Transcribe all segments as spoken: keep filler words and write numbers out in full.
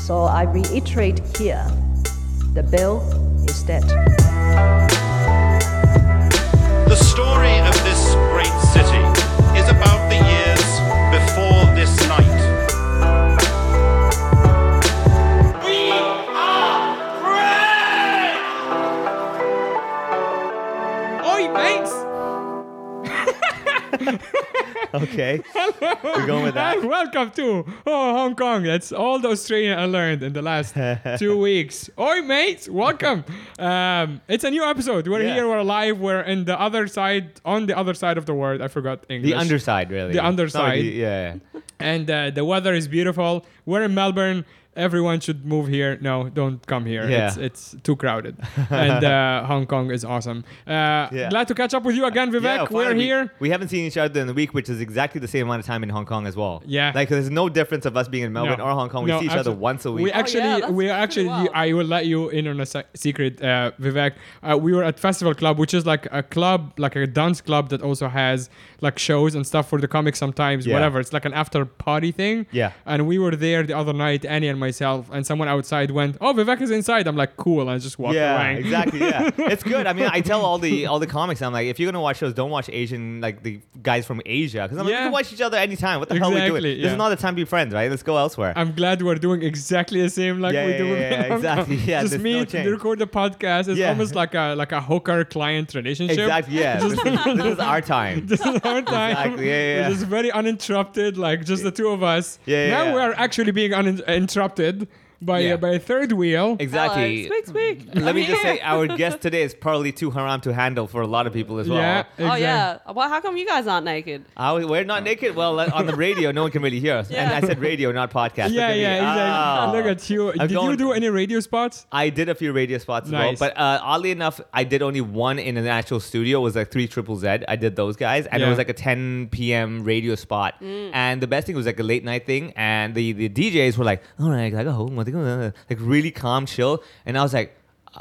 So I reiterate here, the bill is dead. The story of this great city is about the years before this night. We are free! Oi, mates! Okay. We're going with that. And welcome to oh, Hong Kong. That's all the Australian I learned in the last two weeks. Oi, mates! Welcome. Um, it's a new episode. We're Yeah. here. We're live. We're in the other side, on the other side of the world. I forgot English. The underside, really. The It's not underside. really- yeah. And uh, the weather is beautiful. We're in Melbourne. Everyone should move here. No, don't come here. Yeah. It's it's too crowded. And uh, Hong Kong is awesome. Uh, Yeah. Glad to catch up with you again, Vivek. Yeah, We're finally. here. We haven't seen each other in the week, which is exactly the same amount of time in Hong Kong as well. Yeah. Like, there's no difference of us being in Melbourne No. or Hong Kong. We No, see each other absolutely. once a week. We actually, yeah, that's we pretty actually, wild. I will let you in on a se- secret, uh, Vivek. Uh, we were at Festival Club, which is like a club, like a dance club that also has like shows and stuff for the comics sometimes, Yeah. whatever. It's like an after party thing. Yeah. And we were there the other night, Annie and myself, and someone outside went, "Oh, Vivek is inside." I'm like, "Cool," and I just walked yeah, away. exactly. Yeah, it's good. I mean, I tell all the all the comics, I'm like, if you're gonna watch shows, don't watch Asian like the guys from Asia, because I'm like, Yeah. we can watch each other anytime. What the hell are we Exactly, doing? This yeah. is not the time to be friends, right? Let's go elsewhere. I'm glad we're doing exactly the same like Yeah, we yeah, do. yeah, in yeah, Hong Kong. exactly. Yeah, just there's no meet, change. record the podcast. It's Yeah. almost like a like a hooker client relationship. Exactly. Yeah. this, is, this is our time. This is our time. Exactly, yeah, yeah, We're yeah. just very uninterrupted, like just the two of us. Yeah, yeah, now yeah. we are actually being uninterrupted by Yeah. uh, by a third wheel. Exactly. Hello. Speak, speak. Let me I'm just here. say, our guest today is probably too haram to handle for a lot of people as well. Yeah. Oh exact- yeah. Well, how come you guys aren't naked? Uh, we're not naked. Well, uh, on the radio, no one can really hear us. And Yeah. I said radio, not podcast. Yeah, Look at me. yeah, exactly. Oh. Look at you. I'm Did you going- do any radio spots? I did a few radio spots Nice. as well, but uh, oddly enough, I did only one in an actual studio. It was like three triple Z. I did those guys, and Yeah. it was like a ten p.m. radio spot. And the best thing was like a late night thing, and the, the D Js were like, "All right, I go home," like really calm, chill, and I was like,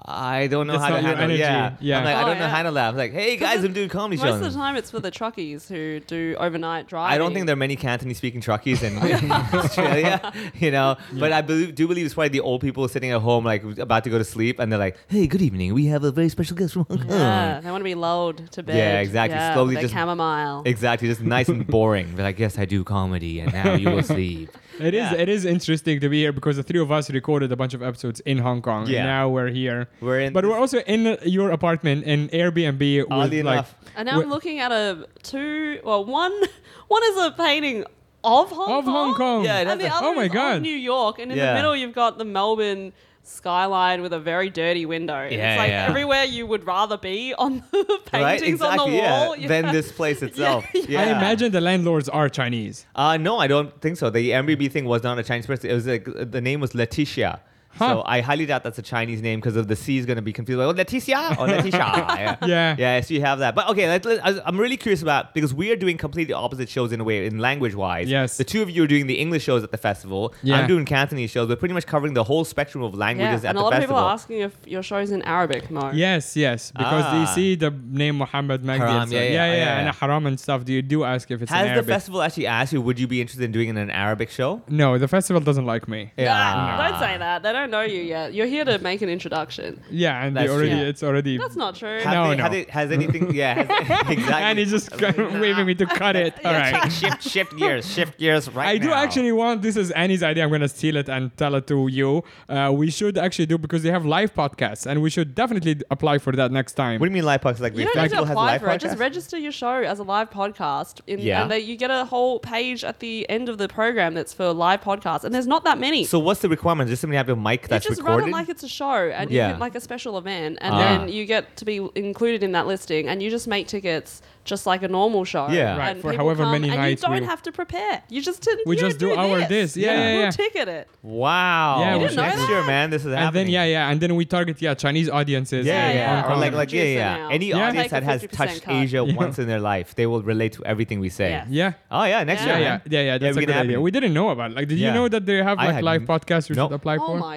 I don't know That's how to not your handle. energy. Yeah, Yeah. I'm like, I Oh, don't know yeah. how to laugh. Like, hey guys, I'm doing comedy Most shows. of the time, it's for the truckies who do overnight driving. I don't think there are many Cantonese speaking truckies in, in Australia, you know. But I believe, do believe it's probably the old people sitting at home, like about to go to sleep, and they're like, "Hey, good evening. We have a very special guest from Hong Kong." Yeah, they want to be lulled to bed. Yeah, exactly. Yeah, Slowly with their just- chamomile. Exactly, just nice and boring. But like, yes, I do comedy, and now you will sleep. It is. Yeah. It is interesting to be here because the three of us recorded a bunch of episodes in Hong Kong. Yeah. And now we're here. We're in. But this- we're also in your apartment in Airbnb. With Oddly like, enough. And now with- I'm looking at a two. Well, one one is a painting of Hong Of Kong. Hong Kong. Yeah, it And has the a- other Oh my is God. of New York, and in Yeah. the middle you've got the Melbourne skyline with a very dirty window. Yeah, it's like yeah. everywhere you would rather be on the right? paintings Exactly. on the yeah. wall. you Than have- this place itself. Yeah. I imagine the landlords are Chinese. Uh, no, I don't think so. The Airbnb thing was not a Chinese person. It was like the name was Letitia. Huh. So I highly doubt that's a Chinese name because of the C is going to be confused. Like, oh, Leticia or Letitia. yeah. Yeah. Yeah, so you have that. But okay, let, let, I- I'm really curious about, because we are doing completely opposite shows in a way, in language-wise. Yes. The two of you are doing the English shows at the festival. Yeah. I'm doing Cantonese shows. We're pretty much covering the whole spectrum of yeah, languages at and the a lot of festival. people are asking if your show's in Arabic, Mo. Yes, yes. Because Ah. they see the name Muhammad Magdi. Haram, and so- yeah, yeah, yeah, yeah, yeah. And haram and stuff. Do you do ask if it's Has in the Arabic? festival actually asked you, would you be interested in doing an Arabic show? No, the festival doesn't like me. Ah, don't say that. They don't know you yet. You're here to make an introduction. Yeah, and they That's already, true. it's already. That's not true. Have No, they, no. have they- has anything, yeah, has, exactly. And he's just waving me to cut it. All right. shift, shift gears, shift gears right I do now. actually want, this is Annie's idea. I'm going to steal it and tell it to you. Uh, we should actually do, because they have live podcasts, and we should definitely apply for that next time. What do you mean live podcast? Like, You the don't have to festival has a apply live for it. Just podcast? register your show as a live podcast. In, Yeah. And they, you get a whole page at the end of the program that's for live podcasts. And there's not that many. So what's the requirement? Just simply have a mic you that's just recorded? run it like it's a show and Yeah. you get like a special event. And Ah. then you get to be included in that listing. And you just make tickets just like a normal show. Yeah. Right, And for people however come many and nights you don't we- have to prepare. You just t- We you just do our this. Yeah, yeah, yeah. We'll ticket it. Wow. Yeah, You didn't know next that? year, man, this is And happening. then, yeah, yeah. And then we target, yeah, Chinese audiences. Yeah, in yeah. Hong Or Kong. like, like, yeah, Producer yeah. now. Any Yeah. audience Take a that has fifty percent touched cut. Asia Yeah. once in their life, they will relate to everything we say. Yeah. Yeah. Oh, yeah, next Yeah. year, Yeah, yeah, man. yeah, yeah. That's we a can good idea. happen. We didn't know about it. Like, did Yeah. you know that they have I like had live n- podcasts we Nope. should apply Oh for? my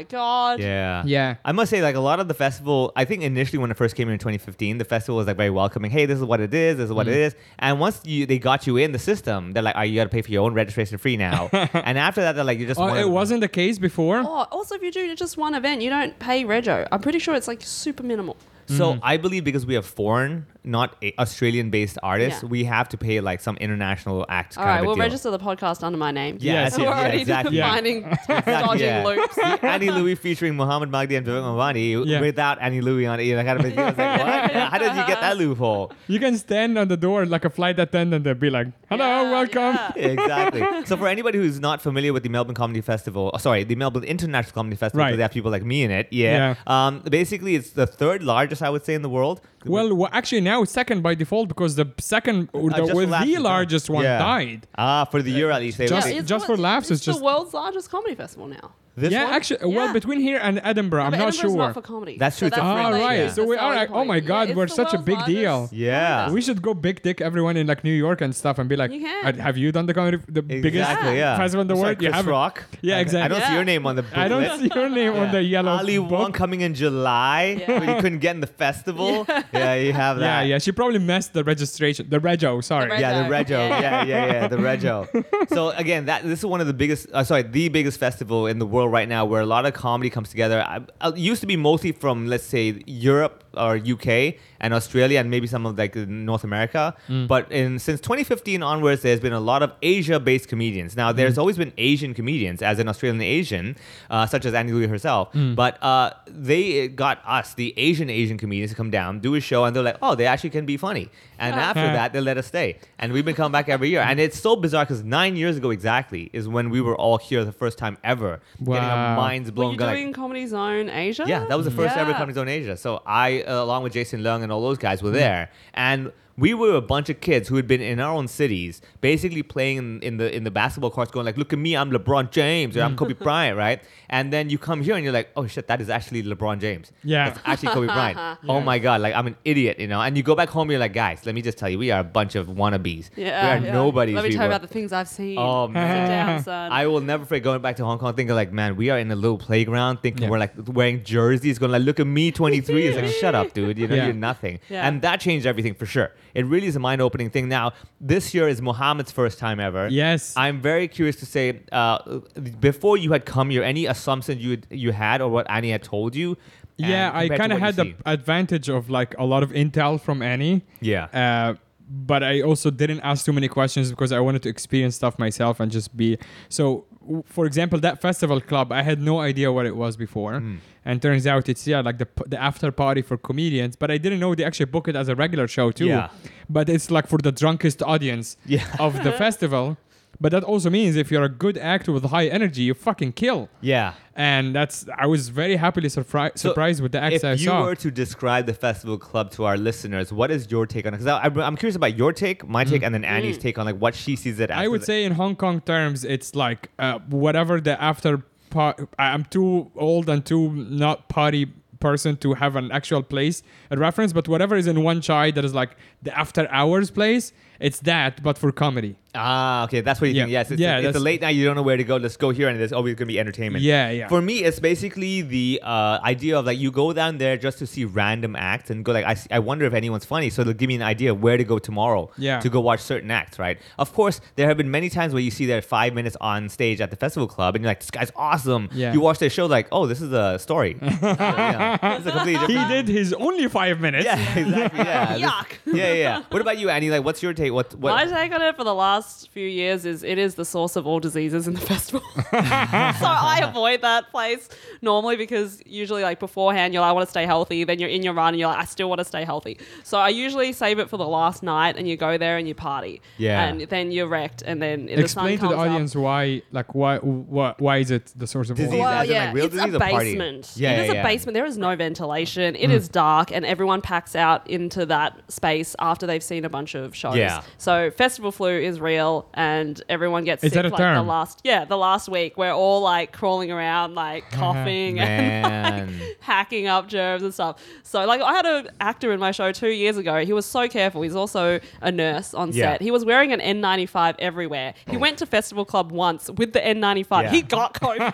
god. Yeah. Yeah. I must say, like, a lot of the festival, I think initially when it first came in in twenty fifteen, the festival was like very welcoming. Hey, this is what it is. This is what it is. And once you they got you in the system, they're like, oh, you got to pay for your own registration free now. And after that, they're like, you just Oh, one it of- wasn't the case before. Oh, also if you do just one event, you don't pay rego. I'm pretty sure it's like super minimal. So I believe because we have foreign, not a- Australian-based artists, Yeah. we have to pay like some international act All kind right, of a we'll deal. register the podcast under my name. Yeah, Yes, We're yeah, already exactly. Yeah. finding dodging yeah. loops. Annie Louie featuring Muhammad Magdi and Vivek Mavani Yeah. without Annie Louie on it. You know, kind of a deal. I was like, what? How did you get that loophole? You can stand on the door like a flight attendant and be like, hello, Yeah, welcome. yeah. Exactly. So for anybody who's not familiar with the Melbourne Comedy Festival, oh, sorry, the Melbourne International Comedy Festival, Right. because they have people like me in it. Yeah. Um, basically, it's the third largest, I would say, in the world. Well, well, actually now it's second by default because the second, or Uh, the, just with for laughs, the it's largest one yeah. died. Ah, for the year at least. They Just- they- it's just what- for laughs, it's it's just- the world's largest comedy festival now. this yeah, one? actually, well, Yeah. between here and Edinburgh, I'm But not Edinburgh's sure. Not for comedy. That's true, it's a that's fringe, Ah, really right. yeah. So the we are selling like, oh point. my God, Yeah, we're it's the such a world's big deal. largest- Yeah. We should go big dick everyone in like New York and stuff and be like, You can. "Uh, have you done the comedy, the biggest Exactly, yeah. festival in the Sorry, world? You Chris haven't. Rock. Yeah, I- exactly. I don't see Yeah. your name on the booklet. I don't see your name on the yellow Ali book. Wong coming in July, Yeah. but you couldn't get in the festival. Yeah, you have Yeah, that. yeah. She probably messed the registration, the rego. Sorry. reg- Yeah, the Rego. Rego. Yeah. Yeah, yeah, yeah, the Rego. So again, that this is one of the biggest, uh, sorry, the biggest festival in the world right now, where a lot of comedy comes together. I, I, it used to be mostly from, let's say, Europe or U K and Australia and maybe some of like North America. But in since twenty fifteen onwards, there's been a lot of Asia-based comedians. Now, there's always been Asian comedians, as in Australian Asian, uh, such as Annie Louie herself. But uh, they got us, the Asian Asian comedians, to come down, do a show, and they're like, oh, they actually can be funny. And after Yeah. that, they let us stay. And we've been coming back every year. And it's so bizarre because nine years ago exactly is when we were all here the first time ever. Getting our Wow. minds Were blown. you like- doing Comedy Zone Asia? yeah, that was the first ever Yeah. Comedy Zone Asia. So I, uh, along with Jason Leung and all those guys, were there, and we were a bunch of kids who had been in our own cities, basically playing in, in the in the basketball courts, going like, "Look at me, I'm LeBron James, or I'm Kobe Bryant," right? And then you come here and you're like, "Oh shit, that is actually LeBron James. Yeah. That's actually Kobe Bryant. Oh my god, like I'm an idiot, you know." And you go back home, you're like, "Guys, let me just tell you, we are a bunch of wannabes. Yeah. we are yeah. nobodies." Let me we tell you were. about the things I've seen. Oh, Sit man. down, son. I will never forget going back to Hong Kong thinking like, man, we are in a little playground thinking Yeah. we're like wearing jerseys, going like, look at me, twenty-three. It's like, shut up, dude. You know, Yeah. you're nothing. Yeah. And that changed everything for sure. It really is a mind-opening thing. Now, this year is Mohammed's first time ever. Yes. I'm very curious to say, uh, before you had come here, any assumptions you you had or what Annie had told you? Yeah, and I compared to kind of what had the you've seen? advantage of like a lot of intel from Annie. Yeah. Uh, but I also didn't ask too many questions because I wanted to experience stuff myself and just be. So, w- for example, that festival club, I had no idea what it was before. Hmm. And turns out it's, yeah, like the, p- the after party for comedians. But I didn't know they actually book it as a regular show too. Yeah. But it's like for the drunkest audience Yeah. of the festival. But that also means if you're a good actor with high energy, you fucking kill. Yeah. And that's, I was very happily surpri- So surprised with the acts if I you saw. were to describe the festival club to our listeners, what is your take on it? Because I'm curious about your take, my take, and then Annie's take on like what she sees it as. Mm. I would say in Hong Kong terms, it's like uh, whatever the after part. I'm too old and too not party person to have an actual place a reference, but whatever is in one chai that is like the after hours place, it's that, but for comedy. Ah, okay, that's what you Yeah. think. Yes, it's, Yeah, a, it's a that's- late night. You don't know where to go. Let's go here, and there's always going to be entertainment. Yeah, yeah. For me, it's basically the uh, idea of like you go down there just to see random acts and go like, I, s- I wonder if anyone's funny. So they'll give me an idea of where to go tomorrow Yeah. to go watch certain acts, right? Of course, there have been many times where you see their five minutes on stage at the festival club, and you're like, this guy's awesome. Yeah. You watch their show, like, oh, this is a story. So, yeah, it's a completely He different. did his only five minutes. Yeah, exactly. Yeah. This- Yuck. yeah, yeah, yeah. What about you, Annie? Like, what's your take? What? What? My take on it for the last few years is it is the source of all diseases in the festival. So I avoid that place normally because usually like beforehand you're like, I want to stay healthy. Then you're in your run and you're like, I still want to stay healthy. So I usually save it for the last night and you go there and you party. Yeah. And then you're wrecked and then the Explain sun to the comes up. audience why, like, why, why, why is it the source of Disease. all? Well, as in, yeah, like, real it's disease a or party? basement. Yeah, it is yeah, a yeah. basement. There is no ventilation. It is dark, and everyone packs out into that space after they've seen a bunch of shows. Yeah. Yeah. So festival flu is real, and everyone gets Is sick that a like the term? last yeah the last week. We're all like crawling around, like coughing and Man. like, hacking up germs and stuff. So like I had an actor in my show two years ago. He was so careful. He's also a nurse on Yeah. set. He was wearing an N ninety-five everywhere. He went to Festival Club once with the N ninety-five. Yeah. He got COVID.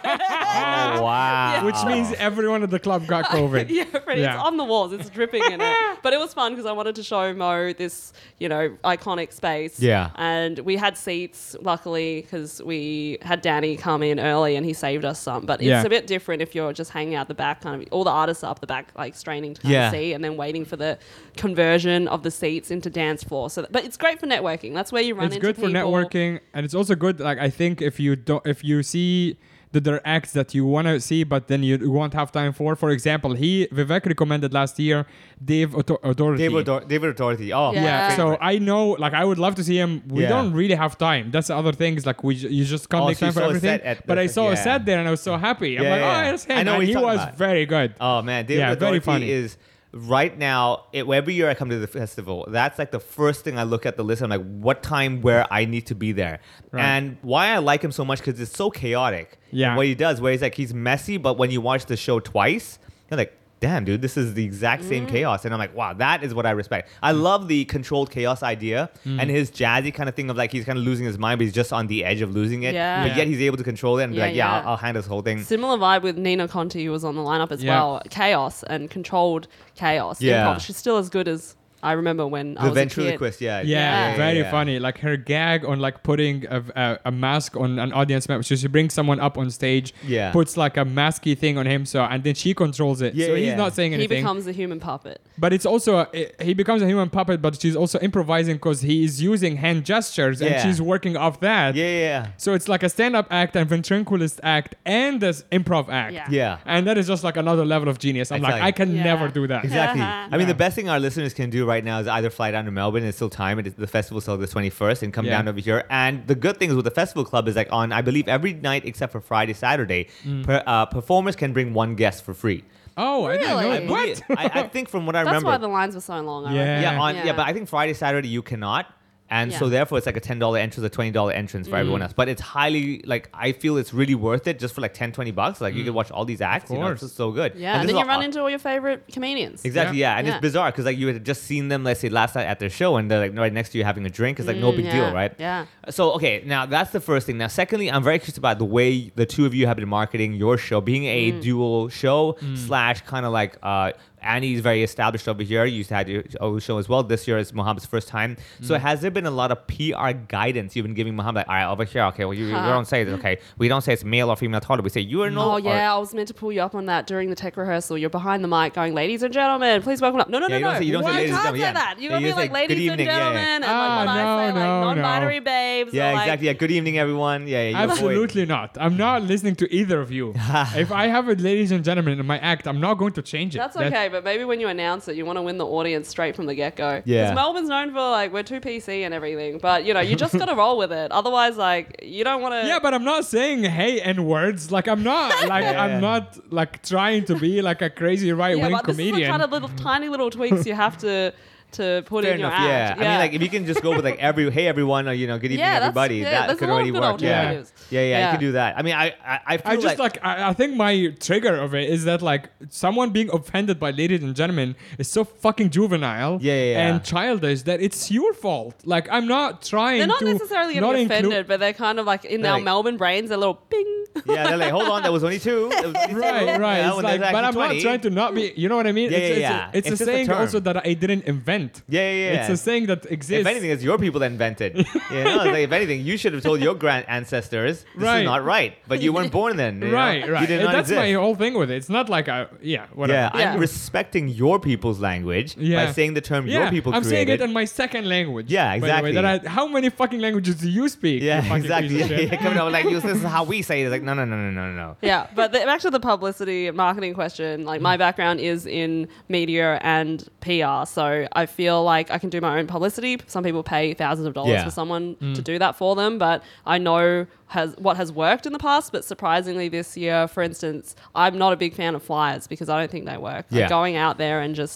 Oh, wow. Which means everyone at the club got COVID. Yeah, pretty. Yeah. It's on the walls. It's dripping in it. But it was fun because I wanted to show Mo this, you know, iconic space. Yeah. And we had seats, luckily, because we had Danny come in early and he saved us some. But it's Yeah. a bit different if you're just hanging out the back, kind of. All the artists are up the back, like straining to kind Yeah. of see, and then waiting for the conversion of the seats into dance floor. So, but it's great for networking. That's where you run It's into good for people. networking, and it's also good. Like I think if you don't, if you see that there are acts that you want to see, but then you won't have time for. For example, he Vivek recommended last year Dave Author- Authority. David, Dor- David Authority. Oh, Yeah. Yeah, so I know, like, I would love to see him. We Yeah. don't really have time. That's the other thing. Is like we, j- you just can't Oh, make so you time for saw a everything. set at But the- I saw a yeah. set there, and I was so happy. I'm Yeah, like, yeah. oh, it's him. I know what and you're he talking was about. very good. Oh man, David Yeah, very Authority funny. is right now. It, every year I come to the festival, that's like the first thing I look at the list. I'm like, what time where I need to be there, Right. and why I like him so much because it's so chaotic. Yeah. what he does, where he's like he's messy, but when you watch the show twice, you're like, damn, dude, this is the exact same chaos. And I'm like, wow, that is what I respect. I love the controlled chaos idea and his jazzy kind of thing of like he's kind of losing his mind, but he's just on the edge of losing it. Yeah. But Yeah. yet he's able to control it and be Yeah, like, yeah, yeah. I'll, I'll handle this whole thing. Similar vibe with Nina Conti, who was on the lineup as Yeah. well. Chaos and controlled chaos. Yeah. Improv. She's still as good as I remember when I The was a kid. ventriloquist, yeah. Yeah, Yeah. very yeah. funny. Like her gag on like putting a, a, a mask on an audience member. So she brings someone up on stage, Yeah. puts like a masky thing on him, so and then she controls it. Yeah, so he's yeah. not saying He anything. becomes a human puppet. But it's also a, he becomes a human puppet, but she's also improvising because he is using hand gestures and Yeah. she's working off that. Yeah, yeah, yeah. So it's like a stand-up act and ventriloquist act and this improv act. Yeah. Yeah. And that is just like another level of genius. I'm Exactly. like, I can Yeah. never do that. Exactly. Uh-huh. I mean, Yeah. the best thing our listeners can do right now is either fly down to Melbourne. It's still time. It is, the festival's till the twenty-first, and come Yeah. down over here. And the good thing is with the festival club is like on, I believe, every night except for Friday, Saturday, Mm. per, uh, performers can bring one guest for free. Oh, I didn't know. Really? I, that. believe, What? I, I think from what I That's remember. why the lines were so long. I Yeah. reckon. yeah, on, yeah. Yeah. but I think Friday, Saturday you cannot. And so Yeah. therefore it's like a ten dollars entrance, a twenty dollars entrance for everyone Mm. else. But it's highly, like, I feel it's really worth it just for like ten, twenty bucks. Like you can watch all these acts. You know, it's Mm. course. just so good. Yeah, and this then is you run all- into all your favorite comedians. Exactly, yeah, and Yeah. it's bizarre because like you had just seen them, let's say last night at their show, and they're like right next to you having a drink. It's like no Mm, big yeah, deal, right? yeah. So okay, now that's the first thing. Now, secondly, I'm very curious about the way the two of you have been marketing your show, being a Mm. dual show slash kind of like uh, Annie's very established over here. You used to have your own show as well. This year is Mohammed's first time. So has there been a lot of P R guidance you've been giving Mohammed? Like, all right, over here, okay, well you, you Huh. don't say this, okay. We don't say it's male or female toilet. We say you are no. Oh or- yeah, I was meant to pull you up on that during the tech rehearsal. You're behind the mic going, "Ladies and gentlemen, please welcome up." No, no, Yeah, no, you don't no. say- you don't say What? ladies You and can't say gentlemen, yeah. that. You Yeah, gotta you be say, like, "Good "Ladies and evening," yeah, yeah. gentlemen," and Ah, like when no, I say like no, no. non-binary babes. Yeah, or, like, exactly. Yeah, good evening, everyone. Yeah, yeah. you avoid- Absolutely not. I'm not listening to either of you. If I have it, ladies and gentlemen, in my act, I'm not going to change it. That's That- okay, but maybe when you announce it, you want to win the audience straight from the get-go. Yeah. Because Melbourne's known for like we're too P C and everything, but you know you just gotta roll with it. Otherwise, like you don't want to. Yeah, but I'm not saying hey and words. Like I'm not like Yeah. I'm not like trying to be like a crazy right yeah, wing but this is the comedian. kind of little tiny little tweaks you have to to put Fair in your enough, act. yeah. I mean, like if you can just go with like every hey everyone or you know good evening Yeah, that's- everybody, yeah, that there's could a lot of already good work. Yeah. alternatives. yeah, yeah, Yeah. you can do that. I mean, I I, I feel I just like, like, I, I think my trigger of it is that like someone being offended by ladies and gentlemen is so fucking juvenile Yeah, yeah, yeah. and childish that it's your fault. Like I'm not trying they're not to necessarily not getting include- offended, but they're kind of like in They're our like- Melbourne brains, a little bing. yeah, they're like, hold on, there was only two. There was only two. Right, right. Yeah, It's when like, there's but I'm actually not twenty. trying to not be. You know what I mean? Yeah, it's, yeah, it's yeah. A, it's, It's a just a saying term. also that I didn't invent. Yeah, yeah, yeah. It's a saying that exists. If anything, it's your people that invented. you know, it's like if anything, you should have told your grand ancestors this Right. is not right, but you weren't born then. you know? right, right. You did And not that's exist. my whole thing with it. It's not like a yeah, whatever. Yeah, Yeah. I'm respecting your people's language Yeah. by saying the term Yeah, your people I'm saying created. it in my second language. Yeah, by the way, exactly. that I, how many fucking languages do you speak? you yeah, fucking exactly. piece of Yeah, shit? yeah, coming out like this is how we say it. It's like no, no, no, no, no, no, no. Yeah, but the, back to the publicity and marketing question. Like my background is in media and P R, so I feel like I can do my own publicity. Some people pay thousands of dollars Yeah. for someone to do that for them, but I know has what has worked in the past. But surprisingly, this year, for instance, I'm not a big fan of flyers because I don't think they work. Like Yeah. going out there and just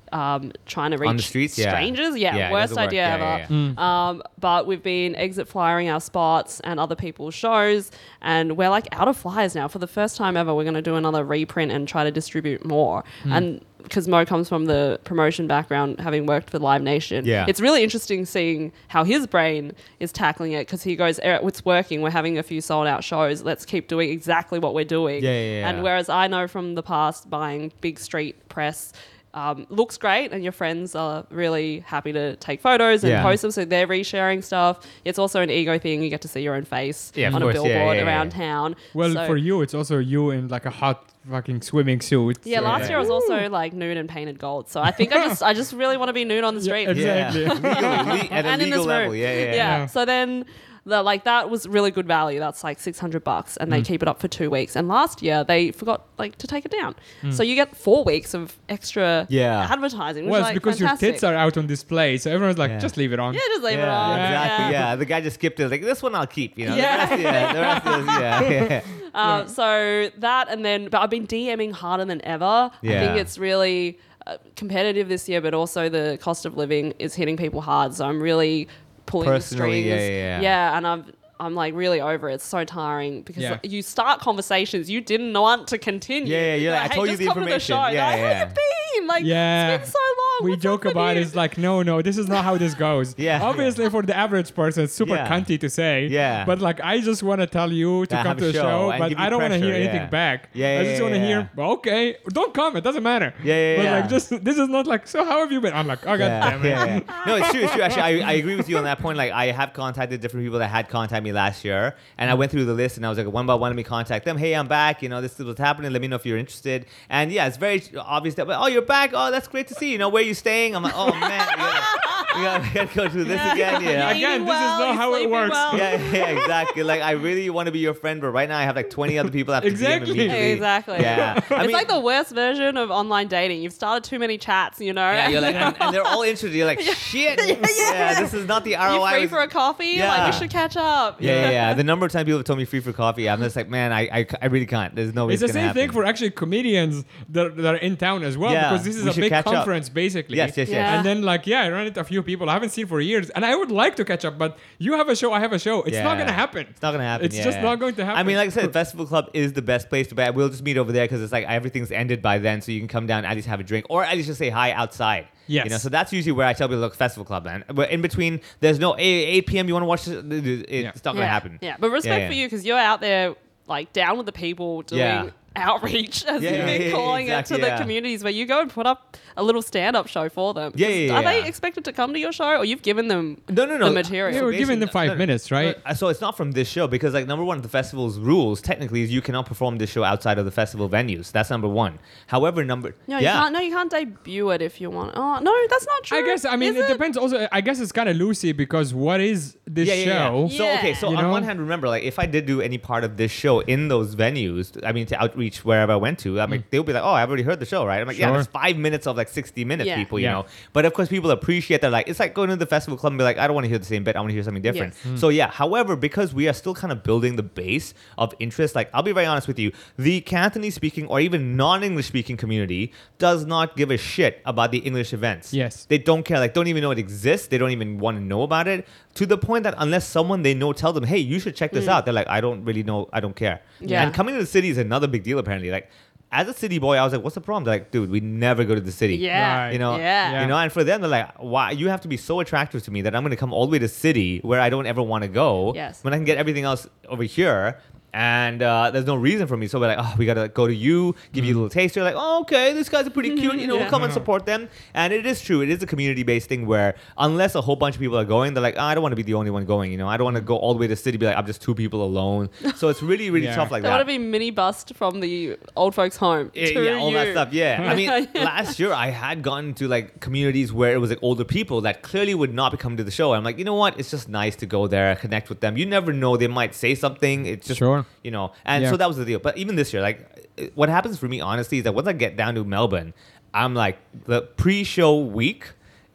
um, trying to reach On the streets? Yeah. strangers. Yeah, Yeah, it worst doesn't work. idea Yeah, ever. yeah, yeah. Um, but we've been exit flyering our spots and other people's shows, and we're like out of flyers now. For the first time ever, we're going to do another reprint and try to distribute more. And because Mo comes from the promotion background, having worked for Live Nation, Yeah. it's really interesting seeing how his brain is tackling it, because he goes, "Eh, it's working. We're having a few sold out shows. Let's keep doing exactly what we're doing." Yeah, yeah, yeah. And whereas I know from the past, buying big street press um, looks great, and your friends are really happy to take photos and Yeah. post them, so they're resharing stuff. It's also an ego thing. You get to see your own face Yeah, of on course. a Yeah, billboard yeah, yeah, around yeah. town. Well, So- for you, it's also you in like a hot fucking swimming suit. yeah, so- last year I was also like nude and painted gold. So I think I just I just really want to be nude on the street. exactly. Yeah. Legally, le- at a and in legal this level. room. Yeah, yeah, yeah. Yeah. So then, the, like that was really good value. That's like six hundred bucks, and Mm. they keep it up for two weeks. And last year they forgot like to take it down, Mm. so you get four weeks of extra Yeah. advertising. Which Well, is it's like because fantastic. your tits are out on display, so everyone's like, Yeah. just leave it on. Yeah, just leave it Yeah, on. exactly. Yeah. Yeah. the guy just skipped it. Like this one, I'll keep. You know, Yeah. the rest, yeah, the rest is yeah, yeah. Um, So that, and then, but I've been DMing harder than ever. I Yeah. think it's really uh, competitive this year, but also the cost of living is hitting people hard. So I'm really pulling Personally, the yeah, strings. yeah, yeah. and I'm I'm like really over it. It's so tiring because Yeah. you start conversations you didn't want to continue. Yeah, yeah, you're like, I "Hey, told you just the come to information." show. Yeah, You're like, yeah. how you been? Like, Yeah. it's been so long. We What's joke up with about you?" it. It's like, no, no, this is not how this goes. Yeah. Obviously, for the average person, it's super Yeah. cunty to say. Yeah. But like, I just want to tell you to Yeah, come have to a the show show, and but give you I don't want to pressure, hear anything yeah. back. Yeah, yeah, I just yeah, want to yeah. hear, well, okay, don't come. It doesn't matter. Yeah, yeah, But yeah. like, just this is not like, so how have you been? I'm like, oh god Yeah, damn it. yeah, yeah. No, it's true. It's true. Actually, I, I agree with you on that point. Like, I have contacted different people that had contacted me last year, and I went through the list, and I was like, one by one, let me contact them. Hey, I'm back. You know, this is what's happening. Let me know if you're interested. And yeah, it's very obvious that, oh, you're back. Oh, that's great to see. You know, where are you staying? I'm like, oh man, we gotta, we gotta, we gotta go through this again. You know? You're Again, eating this is well, not you're how it sleeping works. well. Yeah, yeah, exactly. Like, I really want to be your friend, but right now I have like twenty other people I have to D M Exactly. immediately. Exactly. Yeah. I it's mean- like the worst version of online dating. You've started too many chats, you know? Yeah, you're like, and, and they're all interested. You're like, shit. Yeah, this is not the R O I. You free was- for a coffee? Yeah. Like, we should catch up. Yeah, yeah, yeah. The number of times people have told me free for coffee, I'm just like, man, I, I, I really can't. There's no way It's it's, the gonna same thing happen. for actually comedians that, that are in town as well, Yeah, because this is we a should big catch up. conference, basically. Yes, yes, yes. Yeah. And then, like, yeah, I run into a few people I haven't seen for years, and I would like to catch up, but you have a show, I have a show. It's not Yeah. gonna happen. It's not gonna happen. It's yeah, just yeah. not going to happen. I mean, like I said, Festival Club is the best place to be. We'll just meet over there because it's like everything's ended by then, so you can come down at least have a drink, or at least just say hi outside. Yes. You know, so that's usually where I tell people, look, Festival Club, man. But in between, there's no eight p.m. You want to watch this? It's Yeah. not gonna yeah. happen. Yeah, but respect Yeah, for yeah. you because you're out there like down with the people doing Yeah. outreach, as Yeah, you've yeah, been yeah, calling exactly, it to yeah. the communities where you go and put up a little stand-up show for them. Yeah, 'Cause yeah, Are yeah. they expected to come to your show, or you've given them No, no, no. the material? Yeah, we're giving them basically- five no, no, minutes, right? no, So it's not from this show because, like, number one, the festival's rules technically is you cannot perform this show outside of the festival venues. That's number one. However, number No, you yeah. can't. No, you can't debut it if you want. Oh, no, that's not true. I guess, I mean, Is it, depends also. I guess it's kind of loosey because what is this yeah, yeah, show? Yeah. So okay, so You on know? one hand, remember, like, if I did do any part of this show in those venues, I mean, to outreach wherever I went to, I mean, they'll be like, "Oh, I've already heard the show, right?" I'm like, "Yeah, Mm. Sure. there's five minutes of like sixty minute Yeah. people, you Yeah. know." But of course, people appreciate that. Like, it's like going to the festival club and be like, "I don't want to hear the same bit. I want to hear something different." Yes. Mm. So yeah. However, because we are still kind of building the base of interest, like, I'll be very honest with you, the Cantonese speaking or even non-English speaking community does not give a shit about the English events. Yes. They don't care. Like, don't even know it exists. They don't even want to know about it. To the point that unless someone they know tell them, "Hey, you should check this out," they're like, "I don't really know. I don't care." Yeah. And coming to the city is another big deal apparently. Like, as a city boy, I was like, "What's the problem?" They're like, "Dude, we never go to the city." Yeah. Right. You know, Yeah. you know, and for them, they're like, "Why? You have to be so attractive to me that I'm going to come all the way to city where I don't ever want to go. Yes. When I can get everything else over here." And uh, there's no reason for me. So we're like, oh, we got to go to you, give you a little taste. You're like, oh, okay, these guys are pretty cute. You know, Yeah. we'll come and support them. And it is true. It is a community-based thing where unless a whole bunch of people are going, they're like, oh, I don't want to be the only one going. You know, I don't want to go all the way to the city, be like, I'm just two people alone. So it's really, really Yeah. tough like They that. want to be mini bussed from the old folks' home Yeah, to yeah, all that you. stuff. Yeah, I mean, last year I had gotten to like communities where it was like older people that clearly would not be coming to the show. I'm like, you know what? It's just nice to go there, connect with them. You never know; they might say something. It's just, Sure. you know. And Yeah. so that was the deal. But even this year, like, uh, what happens for me, honestly, is that once I get down to Melbourne, I'm like the pre-show week.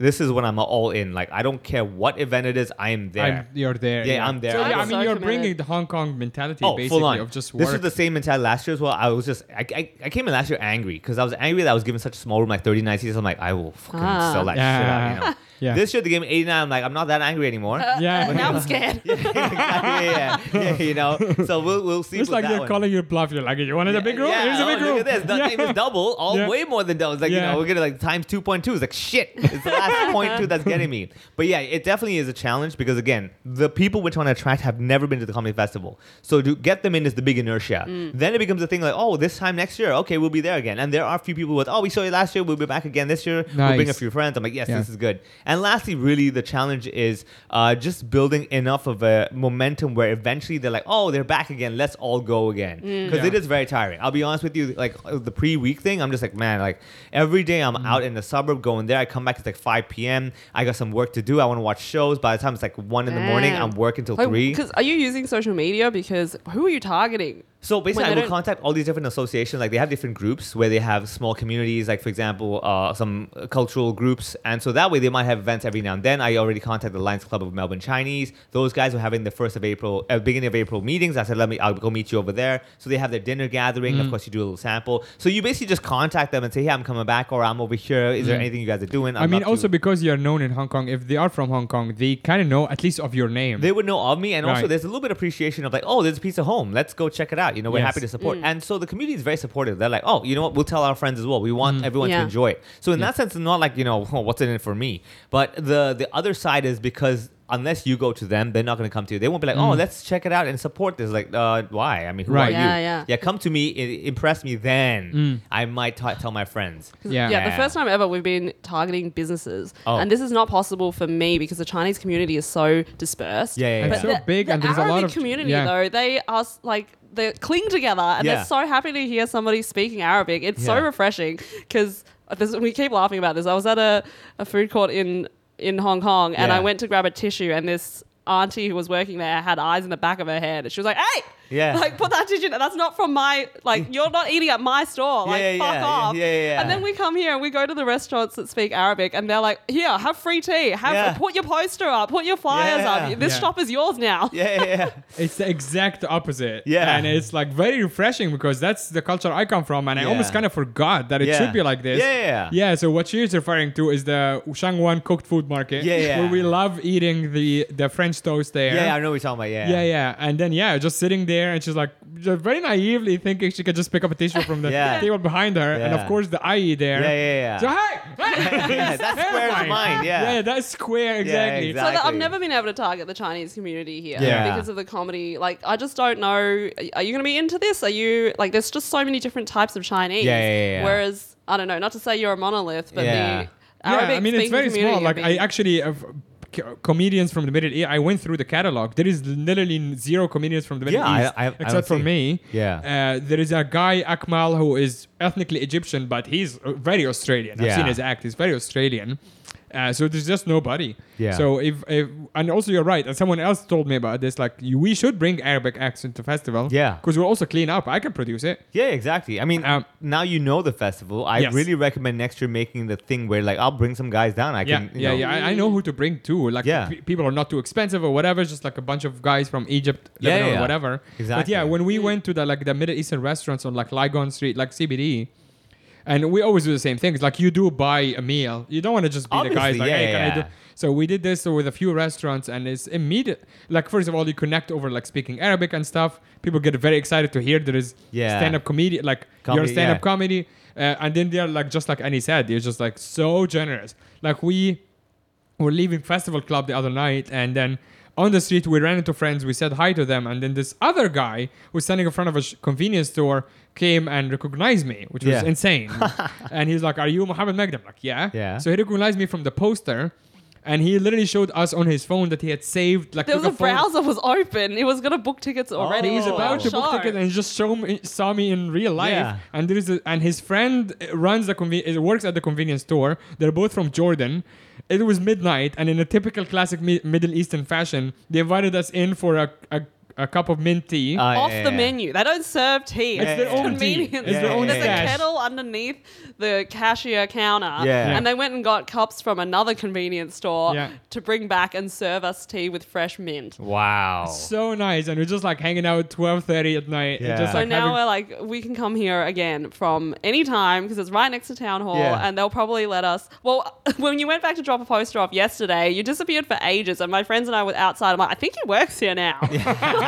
this is when I'm all in. Like, I don't care what event it is, I am there. I'm, you're there. Yeah, I'm there. So, yeah, I I'm mean, so you're committed. bringing the Hong Kong mentality, Oh, basically, full on. of just work. This was the same mentality last year as well. I was just, I, I, I came in last year angry because I was angry that I was given such a small room, like thirty-nine seats. I'm like, I will fucking Ah. sell that Yeah. shit out, you know. Yeah. This year they gave me eighty-nine. I'm like, I'm not that angry anymore. Yeah. But now I'm scared. yeah, exactly, yeah, yeah, yeah, you know. So we'll we'll see. It's with like that they're one. calling you bluff. You're like, you wanted a big room? Yeah, Here's a oh, big room. look at this. Not Yeah. even double. All Yeah. way more than double. It's like, Yeah. you know, we're getting like times two point two. It's like, shit. It's the last point two that's getting me. But yeah, it definitely is a challenge because, again, the people we're trying to attract have never been to the comedy festival. So to get them in is the big inertia. Then it becomes a thing like, oh, this time next year, okay, we'll be there again. And there are a few people with, oh, we saw you last year. We'll be back again this year. We'll bring a Nice. few friends. I'm like, yes, Yeah. this is good. And lastly, really, the challenge is uh, just building enough of a momentum where eventually they're like, oh, they're back again. Let's all go again. Because Yeah. it is very tiring. I'll be honest with you. Like uh, the pre-week thing, I'm just like, man, like every day I'm out in the suburb going there. I come back, it's like five p.m. I got some work to do. I want to watch shows. By the time it's like one in the morning, Damn. I'm working till Like, three. Because are you using social media? Because who are you targeting? So basically, When I they will don't- contact all these different associations. Like they have different groups where they have small communities. Like for example, uh, some uh, cultural groups, and so that way they might have events every now and then. I already contacted the Lions Club of Melbourne Chinese. Those guys were having the first of April, uh, beginning of April meetings. I said, let me, I'll go meet you over there. So they have their dinner gathering. Of course, you do a little sample. So you basically just contact them and say, hey, I'm coming back, or I'm over here. Is there anything you guys are doing? I I'd mean, love also to. because you're known in Hong Kong, if they are from Hong Kong, they kind of know at least of your name. They would know of me, and also Right. there's a little bit of appreciation of like, oh, there's a pizza home. Let's go check it out. You know, we're Yes. happy to support. And so the community is very supportive. They're like, oh, you know what? We'll tell our friends as well. We want everyone to Yeah. enjoy it. So in that sense, it's not like, you know, oh, what's in it for me? But the the other side is because unless you go to them, they're not going to come to you. They won't be like, oh, let's check it out and support this. Like, uh, why? I mean, who Right. are Yeah, you? yeah. Yeah, come to me, i- impress me, then I might t- tell my friends. Yeah. Yeah, the Yeah. first time ever we've been targeting businesses. Oh. And this is not possible for me because the Chinese community is so dispersed. Yeah, yeah, It's yeah. so the, big the and there's a lot Arabic of- community yeah. though, they are s- like they cling together and Yeah. they're so happy to hear somebody speaking Arabic. It's so Yeah. refreshing because we keep laughing about this. I was at a, a food court in in Hong Kong and Yeah. I went to grab a tissue and this auntie who was working there had eyes in the back of her head. She was like, hey, Yeah. like put that tissue, that's not from my, like you're not eating at my store. Like yeah, fuck yeah, off. yeah, yeah, yeah. And then we come here and we go to the restaurants that speak Arabic and they're like, here, have free tea. Have Yeah. put your poster up, put your flyers Yeah. up. This Yeah. shop is yours now. Yeah, yeah, yeah. It's the exact opposite. Yeah. And it's like very refreshing because that's the culture I come from. And I Yeah. almost kind of forgot that it Yeah. should be like this. Yeah, yeah, yeah. Yeah. So what she's referring to is the Shangwan cooked food market. Yeah, yeah. Where we love eating the, the French toast there. Yeah, I know what you're talking about. Yeah. Yeah, yeah. And then, yeah, just sitting there and she's like, just very naively thinking she could just pick up a tissue from the Yeah. table behind her. And Yeah. of course, the I E there. Yeah, yeah, yeah. So, hey! Yeah, that's square to Terrifying. mind. Yeah. Yeah, that's square, exactly. exactly. So that I've Exactly. never been able to target the Chinese community here Yeah. because of the comedy. Like, I just don't know. Are you going to be into this? Are you like? There's just so many different types of Chinese. Yeah, yeah, yeah, yeah. Whereas I don't know. Not to say you're a monolith, but Yeah. the Arabic Yeah, I mean, it's very small. community Like, would I be- actually, uh, co- comedians from the Middle East, I went through the catalog. There is literally zero comedians from the Middle Yeah, I- East, I- I don't except for see. me. Yeah. Uh, there is a guy, Akmal, who is ethnically Egyptian, but he's uh, very Australian. I've Yeah. seen his act. He's very Australian. Uh, so there's just nobody. Yeah. So if, if and also you're right. And someone else told me about this. Like you, we should bring Arabic acts into festival. Yeah. Because we'll also clean up. I can produce it. Yeah, exactly. I mean, Um, now you know the festival. I Yes. really recommend next year making the thing where, like, I'll bring some guys down. I Yeah, can, you yeah, know, yeah. I, I know who to bring too. Like, Yeah. pe- people are not too expensive or whatever. It's just like a bunch of guys from Egypt, Yeah, Lebanon, yeah, or yeah. whatever. But Exactly. yeah, when we went to the like the Middle Eastern restaurants on like Lygon Street, like C B D, and we always do the same things. Like you do buy a meal. You don't want to just be the guys Obviously, like, yeah, hey, can yeah. I do? So we did this with a few restaurants, and it's immediate. Like first of all, you connect over like speaking Arabic and stuff. People get very excited to hear there is Yeah. stand-up comedy, like your Comedy, stand-up yeah. comedy, uh, and then they're like just like Annie said, they're just like so generous. Like we were leaving Festival Club the other night, and then on the street we ran into friends. We said hi to them, and then this other guy who was standing in front of a sh- convenience store came and recognized me, which was Yeah. insane. And he's like, "Are you Mohammed Magdam?" I'm like, "Yeah." Yeah. So he recognized me from the poster, and he literally showed us on his phone that he had saved like there was took a phone- browser was open. He was gonna book tickets already. He's Oh. about to book Show. ticket and he just show me, saw me in real life. Yeah. And there is a, and his friend runs the conven- works at the convenience store. They're both from Jordan. It was midnight, and in a typical classic mi- Middle Eastern fashion, they invited us in for a, a a cup of mint tea. Uh, Off yeah, the yeah. menu. They don't serve tea. It's their own tea. convenience. It's their own There's stash. a kettle underneath the cashier counter, Yeah. and they went and got cups from another convenience store Yeah. to bring back and serve us tea with fresh mint. Wow. So nice, and we're just like hanging out twelve thirty at night. And Yeah. just So like now having- we're like, we can come here again from any time because it's right next to town hall, Yeah. and they'll probably let us. Well, when you went back to drop a poster off yesterday, you disappeared for ages, and my friends and I were outside. I'm like, I think he works here now. He's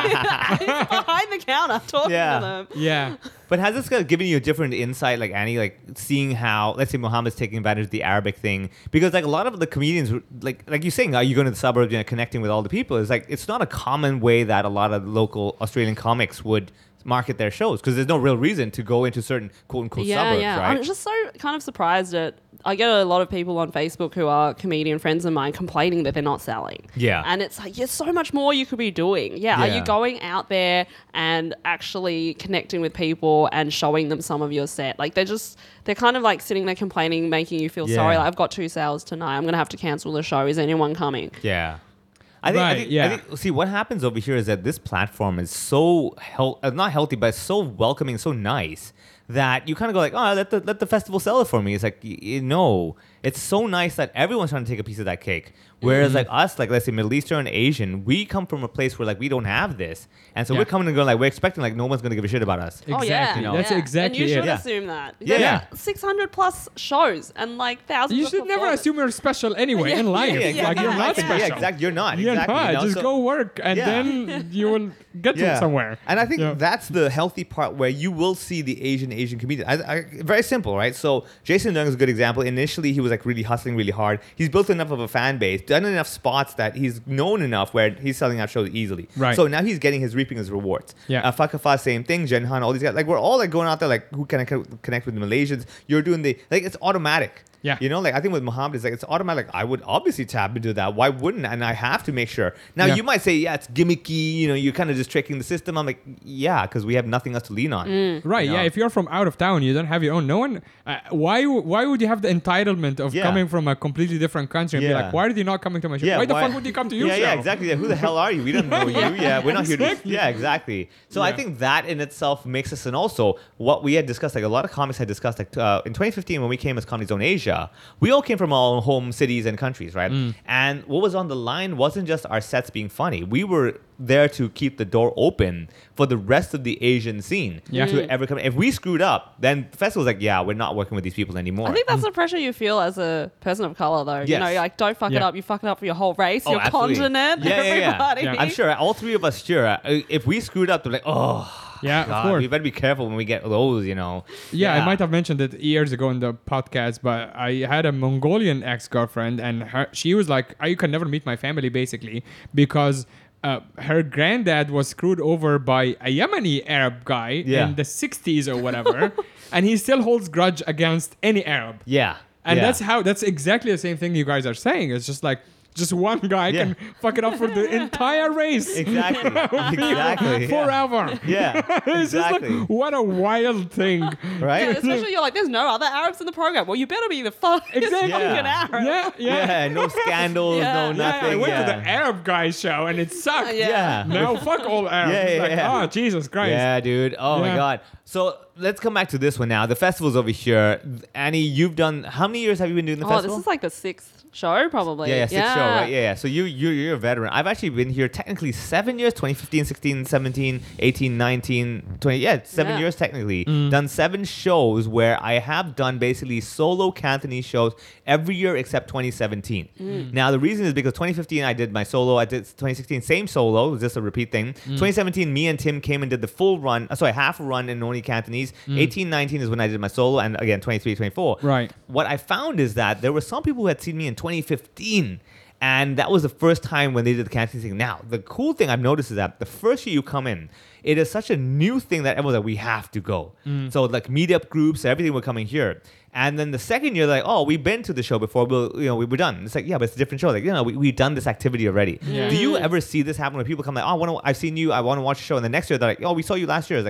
behind the counter talking Yeah. to them. yeah. But has this kind of given you a different insight, like Annie, like seeing how, let's say, Mohammed's taking advantage of the Arabic thing? Because like a lot of the comedians, like like you're saying, are you going to the suburbs, you know, connecting with all the people? It's like it's not a common way that a lot of local Australian comics would market their shows because there's no real reason to go into certain quote unquote Yeah, suburbs, yeah. right? I'm just so kind of surprised at. I get a lot of people on Facebook who are comedian friends of mine complaining that they're not selling. Yeah. And it's like, there's so much more you could be doing. Yeah. Are Yeah. you going out there and actually connecting with people and showing them some of your set? Like they're just, they're kind of like sitting there complaining, making you feel Yeah. sorry. Like, I've got two sales tonight. I'm going to have to cancel the show. Is anyone coming? Yeah. I think, I Right, think, yeah. I think, see, what happens over here is that this platform is so, hel- uh, not healthy, but it's so welcoming, so nice that you kind of go like, oh, let the, let the festival sell it for me. It's like, y- y- no. It's so nice that everyone's trying to take a piece of that cake. Whereas Mm-hmm. like us, like let's say Middle Eastern, Asian, we come from a place where like we don't have this. And so Yeah. we're coming and going like, we're expecting like no one's going to give a shit about us. Oh, yeah. Exactly. You know? That's Yeah. exactly And you it. should Yeah. assume that. Yeah. There's six hundred plus shows and like thousands You of should never performers. assume you're special anyway Yeah. in life. Yeah, yeah, like yeah, you're yeah, not yeah. special. Yeah, exactly. You're not. You're exactly. not. you know? Just So- go work, and Yeah. then you will get to somewhere. And I think Yeah. that's the healthy part where you will see the Asian Asian comedian. I, I, very simple, right? So Jason Leung is a good example. Initially, he was like really hustling really hard. He's built enough of a fan base, done enough spots that he's known enough where he's selling out shows easily. Right. So now he's getting his reaping his rewards. Yeah. Uh, Fakafa, same thing. Jen Han, all these guys. Like we're all like going out there like who can I co- connect with the Malaysians? You're doing the like it's automatic. Yeah. You know, like I think with Muhammad, it's like it's automatic. I would obviously tap into that. Why wouldn't? And I have to make sure. Now Yeah. you might say, yeah, it's gimmicky. You know, you're kind of just tricking the system. I'm like, yeah, because we have nothing else to lean on. Right, You know? yeah. If you're from out of town, you don't have your own. No one. Uh, why? Why would you have the entitlement of Yeah. coming from a completely different country and be Yeah. like, why are you not coming to my show? Yeah, why the fuck would you come to your yeah, show? Yeah, exactly. Yeah, who the hell are you? We don't know you. Yeah, we're not here to. Exactly. Yeah, exactly. So I Yeah. think that in itself makes us, and also what we had discussed, like a lot of comics had discussed, like uh, in twenty fifteen when we came as Comedy Zone Asia, we all came from our own home cities and countries, right? Mm. And what was on the line wasn't just our sets being funny. We were there to keep the door open for the rest of the Asian scene Yeah. to ever come. If we screwed up, then the festival's like, yeah, we're not working with these people anymore. I think that's the pressure you feel as a person of color, though. You Yes. know, you're like, don't fuck it Yeah. up. You fuck it up for your whole race, Oh, your absolutely. continent, Yeah, yeah, yeah. everybody. Yeah. I'm sure all three of us sure. uh, If we screwed up, they're like, oh, Yeah, God, of course. we better be careful when we get those, you know. Yeah, I might have mentioned it years ago in the podcast, but I had a Mongolian ex-girlfriend, and her, she was like, "You can never meet my family," basically, because uh, her granddad was screwed over by a Yemeni Arab guy Yeah. in the sixties or whatever, and he still holds grudge against any Arab. Yeah. And yeah. that's how, that's exactly the same thing you guys are saying. It's just like, just one guy Yeah. can fuck it up for the entire race. Exactly. exactly. yeah. Forever. Yeah. It's just like, Exactly. what a wild thing. Right? Yeah, especially you're like, there's no other Arabs in the program. Well, you better be the fucking Exactly. fucking Yeah. Arab. Yeah, yeah. Yeah. No scandals. Yeah. No Yeah, Yeah, nothing. I went yeah. to the Arab guy show and it sucked. Yeah. Yeah. Now fuck all Arabs. Yeah, yeah, like, yeah. oh, Jesus Christ. Yeah, dude. Oh my Yeah. God. So let's come back to this one now. The festival's over here. Annie, you've done how many years have you been doing the Oh, festival? this is like the sixth show, probably. Yeah, yeah, six show, right? Yeah, yeah. So you, you, you're a veteran. I've actually been here technically seven years, twenty fifteen, sixteen, seventeen, eighteen, nineteen, twenty. Yeah, seven Yeah. years technically. Mm. Done seven shows where I have done basically solo Cantonese shows every year except twenty seventeen. Mm. Now, the reason is because twenty fifteen I did my solo. I did twenty sixteen, same solo. It was just a repeat thing. Mm. twenty seventeen, me and Tim came and did the full run. Uh, sorry, half a run in only Cantonese. eighteen, nineteen is when I did my solo. And again, twenty-three, twenty-four. Mm. Right. What I found is that there were some people who had seen me in twenty fifteen, and that was the first time when they did the Cantonese thing. Now, the cool thing I've noticed is that the first year you come in, it is such a new thing that everyone's like, we have to go. So like meetup groups, everything were coming here. And then the second year, they're like, oh, we've been to the show before. We'll, you know, we were done. It's like, yeah, but it's a different show. Like, you know, we, we've done this activity already. Yeah. Do you ever see this happen when people come like, oh, I wanna, I've seen you, I want to watch the show. And the next year, they're like, oh, we saw you last year. It's like,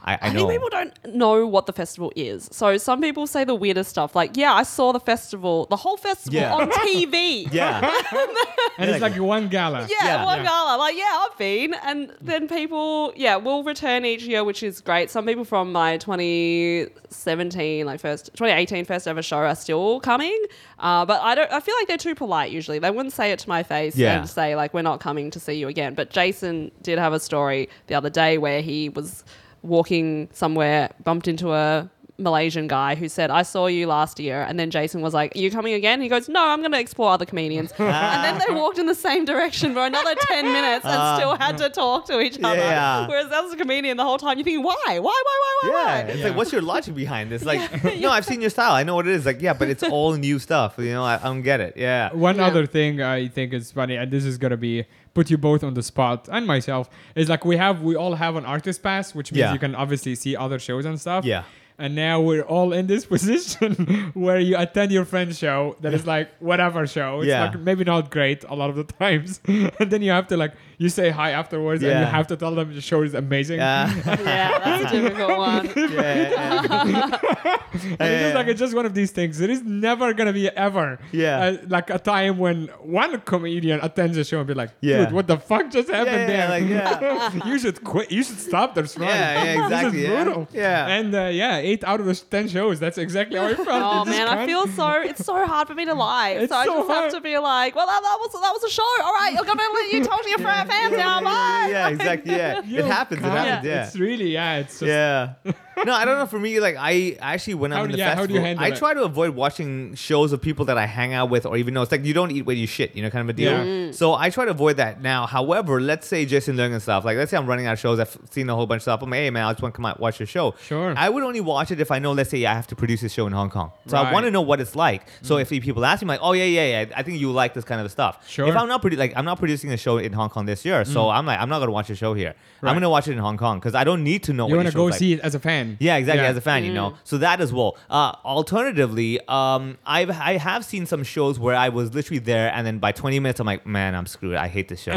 I, I I know. think people don't know what the festival is. So some people say the weirdest stuff, like, yeah, I saw the festival, the whole festival Yeah. on T V. yeah. And it's like one gala. Yeah, Yeah. one Yeah. gala. Like, yeah, I've been. And then people, yeah, will return each year, which is great. Some people from my twenty seventeen, like first, twenty eighteen first ever show are still coming. Uh, but I don't, I feel like they're too polite usually. They wouldn't say it to my face Yeah. and say, like, we're not coming to see you again. But Jason did have a story the other day where he was walking somewhere, bumped into a Malaysian guy who said, I saw you last year. And then Jason was like, are you coming again? He goes, no, I'm going to explore other comedians. And then they walked in the same direction for another ten minutes and Uh, still had to talk to each other. Yeah. Whereas as a comedian the whole time, you're thinking, why? Why, why, why, why, Yeah, why? it's Yeah. like, what's your logic behind this? Like, no, I've seen your style. I know what it is. Like, yeah, but it's all new stuff. You know, I, I don't get it. Yeah. One Yeah. other thing I think is funny, and this is gonna be put you both on the spot and myself, is like we have we all have an artist pass, which means Yeah. you can obviously see other shows and stuff. Yeah. And now we're all in this position where you attend your friend's show that is like whatever show. It's Yeah. like maybe not great a lot of the times. And then you have to like you say hi afterwards and you Yeah. have to tell them the show is amazing. Yeah. Yeah, that's a difficult one. yeah, yeah. And it's just like it's just one of these things. There is never gonna be ever Yeah. uh, like a time when one comedian attends a show and be like, Yeah. dude, what the fuck just happened yeah, there? like, yeah. you should quit. You should stop this run. Yeah, yeah, exactly, This is yeah. brutal. Yeah. And uh, yeah, eight out of the ten shows. That's exactly how I felt. Oh You just man, I can't- feel so. It's so hard for me to lie. It's so I so just hard. have to be like, well, that, that was that was a show. All right, you're gonna let you talk to your fans now. Bye. Yeah, exactly. Yeah. You It happens. It can't. happens. Yeah. It's really yeah. It's just Yeah. No, I don't know. For me, like I actually when How I'm in do- the yeah, how do you festival, handle I it? try to avoid watching shows of people that I hang out with, or even though it's like you don't eat when you shit, you know, kind of a deal. Yeah. Mm. So I try to avoid that. Now, however, let's say Jason Leung and stuff. Like, let's say I'm running out of shows. I've seen a whole bunch of stuff. I'm like, hey man, I just want to come out and watch your show. Sure. I would only watch it if I know. Let's say I have to produce this show in Hong Kong, so I Right. want to know what it's like. So if people ask me, like, oh yeah, yeah, yeah, I think you like this kind of stuff. Sure. If I'm not produ- like I'm not producing a show in Hong Kong this year, so I'm like I'm not gonna watch a show here. Right. I'm gonna watch it in Hong Kong because I don't need to know. you what want to your show's go like. see it as a fan. Yeah, exactly. Yeah. As a fan, you know. So that as well. Uh, alternatively, um, I've I have seen some shows where I was literally there, and then by twenty minutes, I'm like, man, I'm screwed. I hate this show,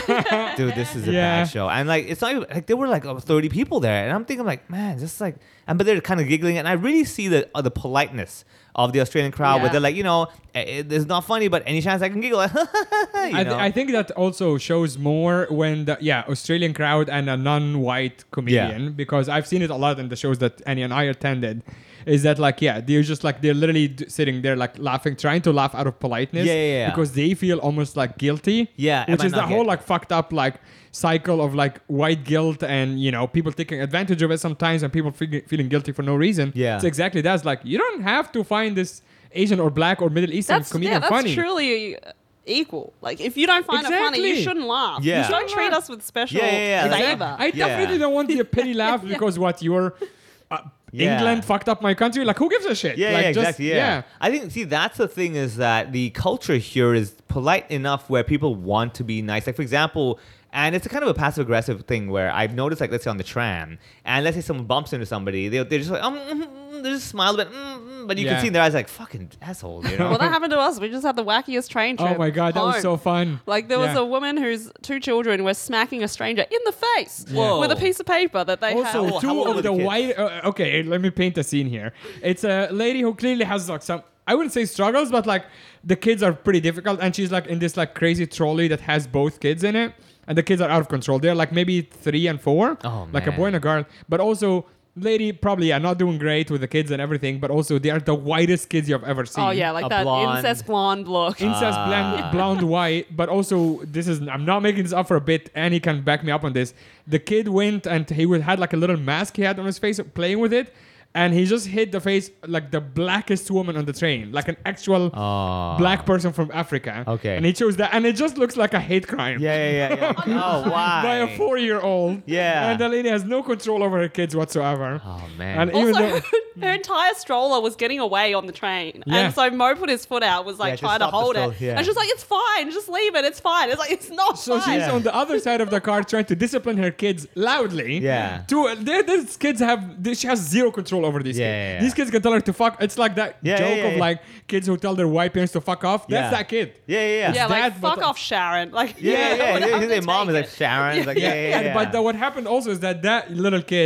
dude. This is a Yeah. bad show. And like, it's not even, like there were like uh, thirty people there, and I'm thinking like, man, just like, and but they're kind of giggling, and I really see the uh, the politeness of the Australian crowd, where Yeah. they're like, you know, it, it's not funny, but any chance I can giggle, you I, th- know? I think that also shows more when the yeah Australian crowd and a non-white comedian, because I've seen it a lot in the shows that Annie and I attended, is that like yeah they're just like they're literally d- sitting there like laughing, trying to laugh out of politeness, Yeah, yeah, yeah. because they feel almost like guilty, Yeah, which am I is the not whole get- like fucked up like cycle of like white guilt and you know people taking advantage of it sometimes and people fe- feeling guilty for no reason. Yeah. It's exactly that. It's like you don't have to find this Asian or black or Middle Eastern That's comedian yeah, that's funny. truly equal. Like if you don't find it funny, you Exactly. shouldn't laugh. Yeah. You don't treat us with special Yeah, yeah, yeah. favor. I definitely Yeah. don't want the pity laugh because what you're uh, Yeah. England fucked up my country. Like who gives a shit? Yeah, like, yeah, just- exactly. Yeah. I think, see, that's the thing is that the culture here is polite enough where people want to be nice. Like, for example, and it's a kind of a passive aggressive thing where I've noticed, like, let's say on the tram, and let's say someone bumps into somebody, they they're just like, um, mm, mm, they just smile a bit, mm, mm, but you Yeah. can see in their eyes like, fucking asshole, you know? Well, that happened to us. We just had the wackiest train trip. Oh my god, that was home. so fun. Like there was Yeah. a woman whose two children were smacking a stranger in the face Whoa. with a piece of paper that they Also, had. how two old were of the the kids? white. Uh, okay, let me paint a scene here. It's a lady who clearly has like some. I wouldn't say struggles, but like the kids are pretty difficult, and she's like in this like crazy trolley that has both kids in it, and the kids are out of control. They're like maybe three and four, Oh, like a man. boy and a girl. But also, lady probably yeah not doing great with the kids and everything. But also, they are the whitest kids you've ever seen. Oh yeah, like A that blonde. incest blonde look. incest Ah. blonde, blonde white, but also this is I'm not making this up for a bit. Annie can back me up on this. The kid went and he would had like a little mask he had on his face playing with it, and he just hit the face like the blackest woman on the train, like an actual Oh. black person from Africa. Okay. and he chose that, and it just looks like a hate crime. Yeah, yeah, yeah. yeah. oh, why? By a four-year-old. Yeah. and the lady has no control over her kids whatsoever. Oh, man. And even Also, though her entire stroller was getting away on the train, Yeah. and so Mo put his foot out, was like Yeah, to trying to stop the hold stroll, it, yeah. and she's like, "It's fine, just leave it. It's fine." It's like it's not So fine. she's on the other side of the car trying to discipline her kids loudly. Yeah. To there, these kids have. She has zero control over these Yeah, kids. yeah, yeah. These kids can tell her to fuck. It's like that Yeah, joke yeah, yeah, of yeah. like kids who tell their white parents to fuck off. That's Yeah. that kid. yeah, yeah, yeah. yeah, like that, but fuck the- off, Sharon. Like Yeah, yeah, yeah. whatever, His name mom is take like it. Sharon. It's like, yeah, yeah, yeah. But the, what happened also is that that little kid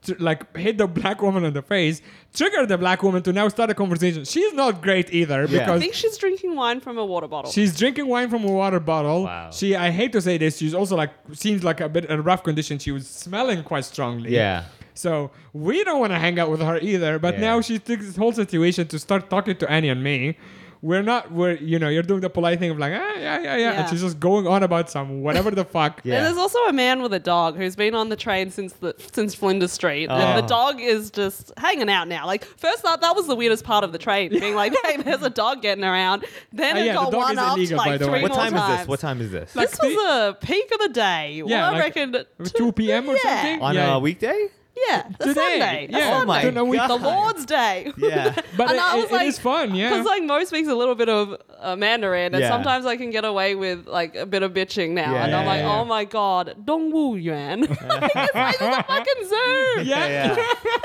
to, like hit the black woman in the face, trigger the black woman to now start a conversation. She's not great either Yeah. I because think she's drinking wine from a water bottle. she's drinking wine from a water bottle. Wow. She, I hate to say this, she's also like seems like a bit in a rough condition. She was smelling quite strongly. Yeah. So we don't want to hang out with her either. But Yeah. now she took this whole situation to start talking to Annie and me. We're not, we're, you know, you're doing the polite thing of like, ah, yeah, yeah, yeah. Yeah. And she's just going on about some whatever the fuck. Yeah. And there's also a man with a dog who's been on the train since the since Flinders Street, Oh. and the dog is just hanging out now. Like first up, that was the weirdest part of the train, being like, "Hey, there's a dog getting around." Then Uh, it yeah, the got dog one is up illegal, like by the three way. What more time is times. this? What time is this? Like This was the peak of the day. Yeah, well, I like reckon two p.m. or Yeah. something? On yeah. a weekday? Yeah, a Today. Sunday. A Yeah. Oh Sunday. my During a week- God. The Lord's Day. Yeah. But And it, I was it- like- it is fun, yeah. Because like Mo speaks a little bit of uh, Mandarin, and Yeah. sometimes I can get away with like a bit of bitching now, Yeah, and I'm yeah, like, yeah. oh my god, Dong Wu Yuan, this place is a fucking zoo. yeah.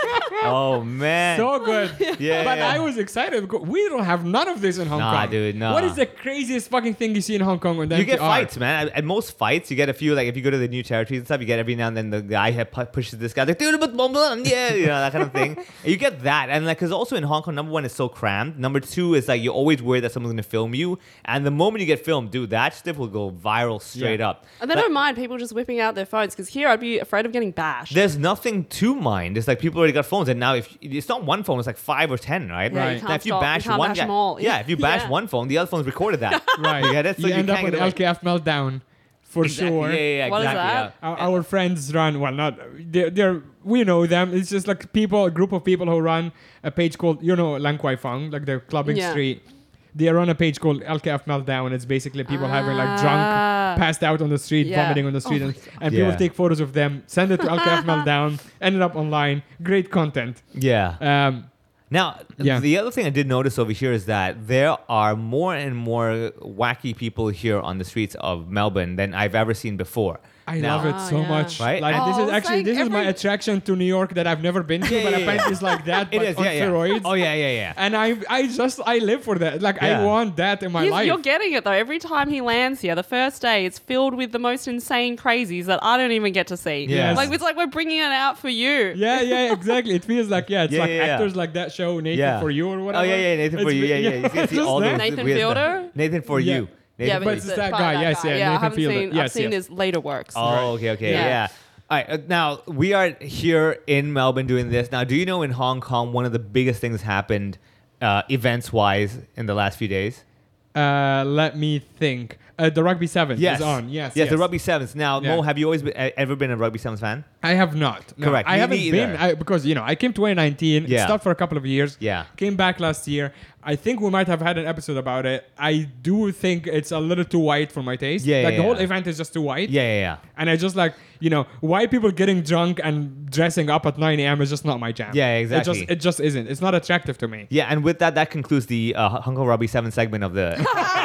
Oh man. So good. Yeah, But yeah. I was excited because we don't have none of this in Hong Nah, Kong. dude, nah. What is the craziest fucking thing you see in Hong Kong? When You get fights, man. At, at most fights, you get a few. Like if you go to the new territories and stuff, you get every now and then the guy ha- pu- pushes this guy like, dude, but blah, blah, yeah, you know, that kind of thing. And you get that, and like, because also in Hong Kong, number one, it's so crammed. Number two is like you're always worried that someone's gonna film you, and the moment you get filmed, dude, that stuff will go viral straight Yeah. up. And they Like, don't mind people just whipping out their phones, because here I'd be afraid of getting bashed. There's nothing to mind. It's like people already got phones, and now if it's not one phone, it's like five or ten, right? Yeah, you Right. can't Now if you stop- you bash can't one bash guy, them all. yeah, if you bash Yeah. one phone, the other phone's recorded that. Right. You get it? So you, you, end up can't with get away. L K F meltdown for Exactly. sure. Yeah, yeah, yeah, What is exactly. that? Yeah. Our, our friends run well, not they're, they're we know them. It's just like people, a group of people who run a page called you know Lang Kwai Fong, like the clubbing Yeah. street. They run a page called L K F Meltdown. It's basically people having like drunk, Ah. passed out on the street, Yeah. vomiting on the street, Oh and, my and Yeah. people take photos of them, send it to L K F Meltdown, ended up online. Great content. Yeah. Um, Now, Yeah. the other thing I did notice over here is that there are more and more wacky people here on the streets of Melbourne than I've ever seen before. I Now- love it so Ah, yeah. much. Right? Like Oh, this is it's actually like this is my every- attraction to New York that I've never been to, Yeah, but yeah, apparently yeah. it's like that, It but is, on yeah, yeah. steroids. Oh, yeah, yeah, yeah. And I I just I live for that. Like Yeah. I want that in my He's- life. You're getting it though. Every time he lands here, the first day, it's filled with the most insane crazies that I don't even get to see. Yes. Like it's like we're bringing it out for you. Yeah, yeah, exactly. It feels like yeah, it's Yeah, like yeah, yeah. actors like that show Nathan Yeah. for You or whatever. Oh, yeah, yeah, Nathan It's for you. be- Yeah, yeah. You can see Just all that. those Nathan weird Fielder? stuff. Nathan for Yeah. you. Nathan Yeah, for but it's you. just that by guy, yes, yeah, Yeah, Nathan I haven't Fielder. seen. I've Yes, seen yes. his later works. Oh, okay, okay, Yeah. yeah. All right, uh, now we are here in Melbourne doing this. Now, do you know in Hong Kong, one of the biggest things happened uh, events-wise in the last few days? Uh, let me think. Uh, the Rugby Sevens Yes. is on. Yes, Yes, the Rugby Sevens. Now, Yeah. Mo, have you always been, uh, ever been a Rugby Sevens fan? I have not. No, Correct. I Me haven't neither. been I, because you know I came twenty nineteen. Yeah. It stopped for a couple of years. Yeah. Came back last year. I think we might have had an episode about it. I do think it's a little too white for my taste. Yeah, Like yeah, the whole yeah. event is just too white. Yeah, yeah, yeah. And I just like, you know, white people getting drunk and dressing up at nine a.m. is just not my jam. Yeah, It exactly. just, it just isn't. It's not attractive to me. Yeah, and with that, that concludes the uh, Hong Kong Rugby Seven segment of the.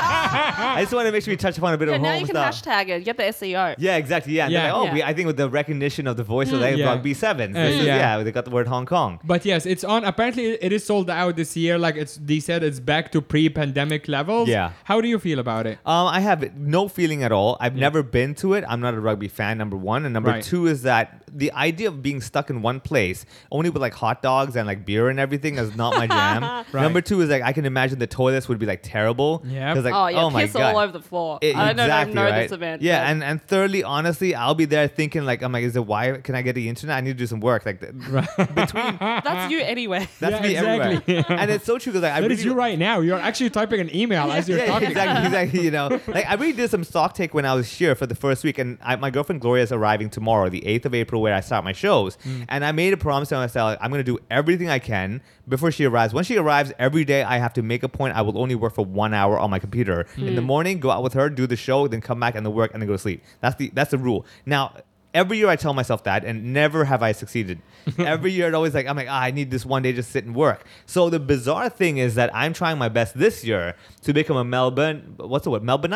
I just want to make sure we touch upon a bit Yeah, of now home you can stuff. hashtag it. Get the S E O. Yeah, exactly. Yeah, and Yeah. they're like, oh, Yeah. we, I think with the recognition of the voice of the Yeah. Rugby Sevens, Uh, this is- yeah. yeah, they got the word Hong Kong. But yes, it's on. Apparently, it is sold out this year. Like it's, they said it's back to pre-pandemic levels. Yeah. How do you feel about it? Um, I have no feeling at all. I've never been to it. I'm not a rugby fan, number one. And number Right. two is that the idea of being stuck in one place, only with like hot dogs and like beer and everything, is not my jam. Right. Number two is like, I can imagine the toilets would be like terrible. Yep. 'Cause, like, Oh yeah, oh my piss God. all over the floor. It- I don't know, exactly, know right? this event. Yeah, but- and, and thirdly, honestly, I'll be there thinking like, I'm like, is it why can I get the internet? I need to do some work. Like th- between that's you anyway. that's Yeah, me exactly. everywhere. And it's so true because like, I That really is you right now. You're actually typing an email as you're yeah, talking. exactly, exactly. You know, like I really did some stock take when I was here for the first week, and I, my girlfriend Gloria is arriving tomorrow, the eighth of April, where I start my shows. Mm. And I made a promise to myself, I'm going to do everything I can before she arrives. When she arrives, every day I have to make a point. I will only work for one hour on my computer in the morning. Go out with her, do the show, then come back and then work, and then go to sleep. That's the that's the rule. Now. Every year I tell myself that, and never have I succeeded. Every year it's always like, I'm like, ah, I need this one day just sit and work. So the bizarre thing is that I'm trying my best this year to become a Melbourne, what's the word, Melbourneite?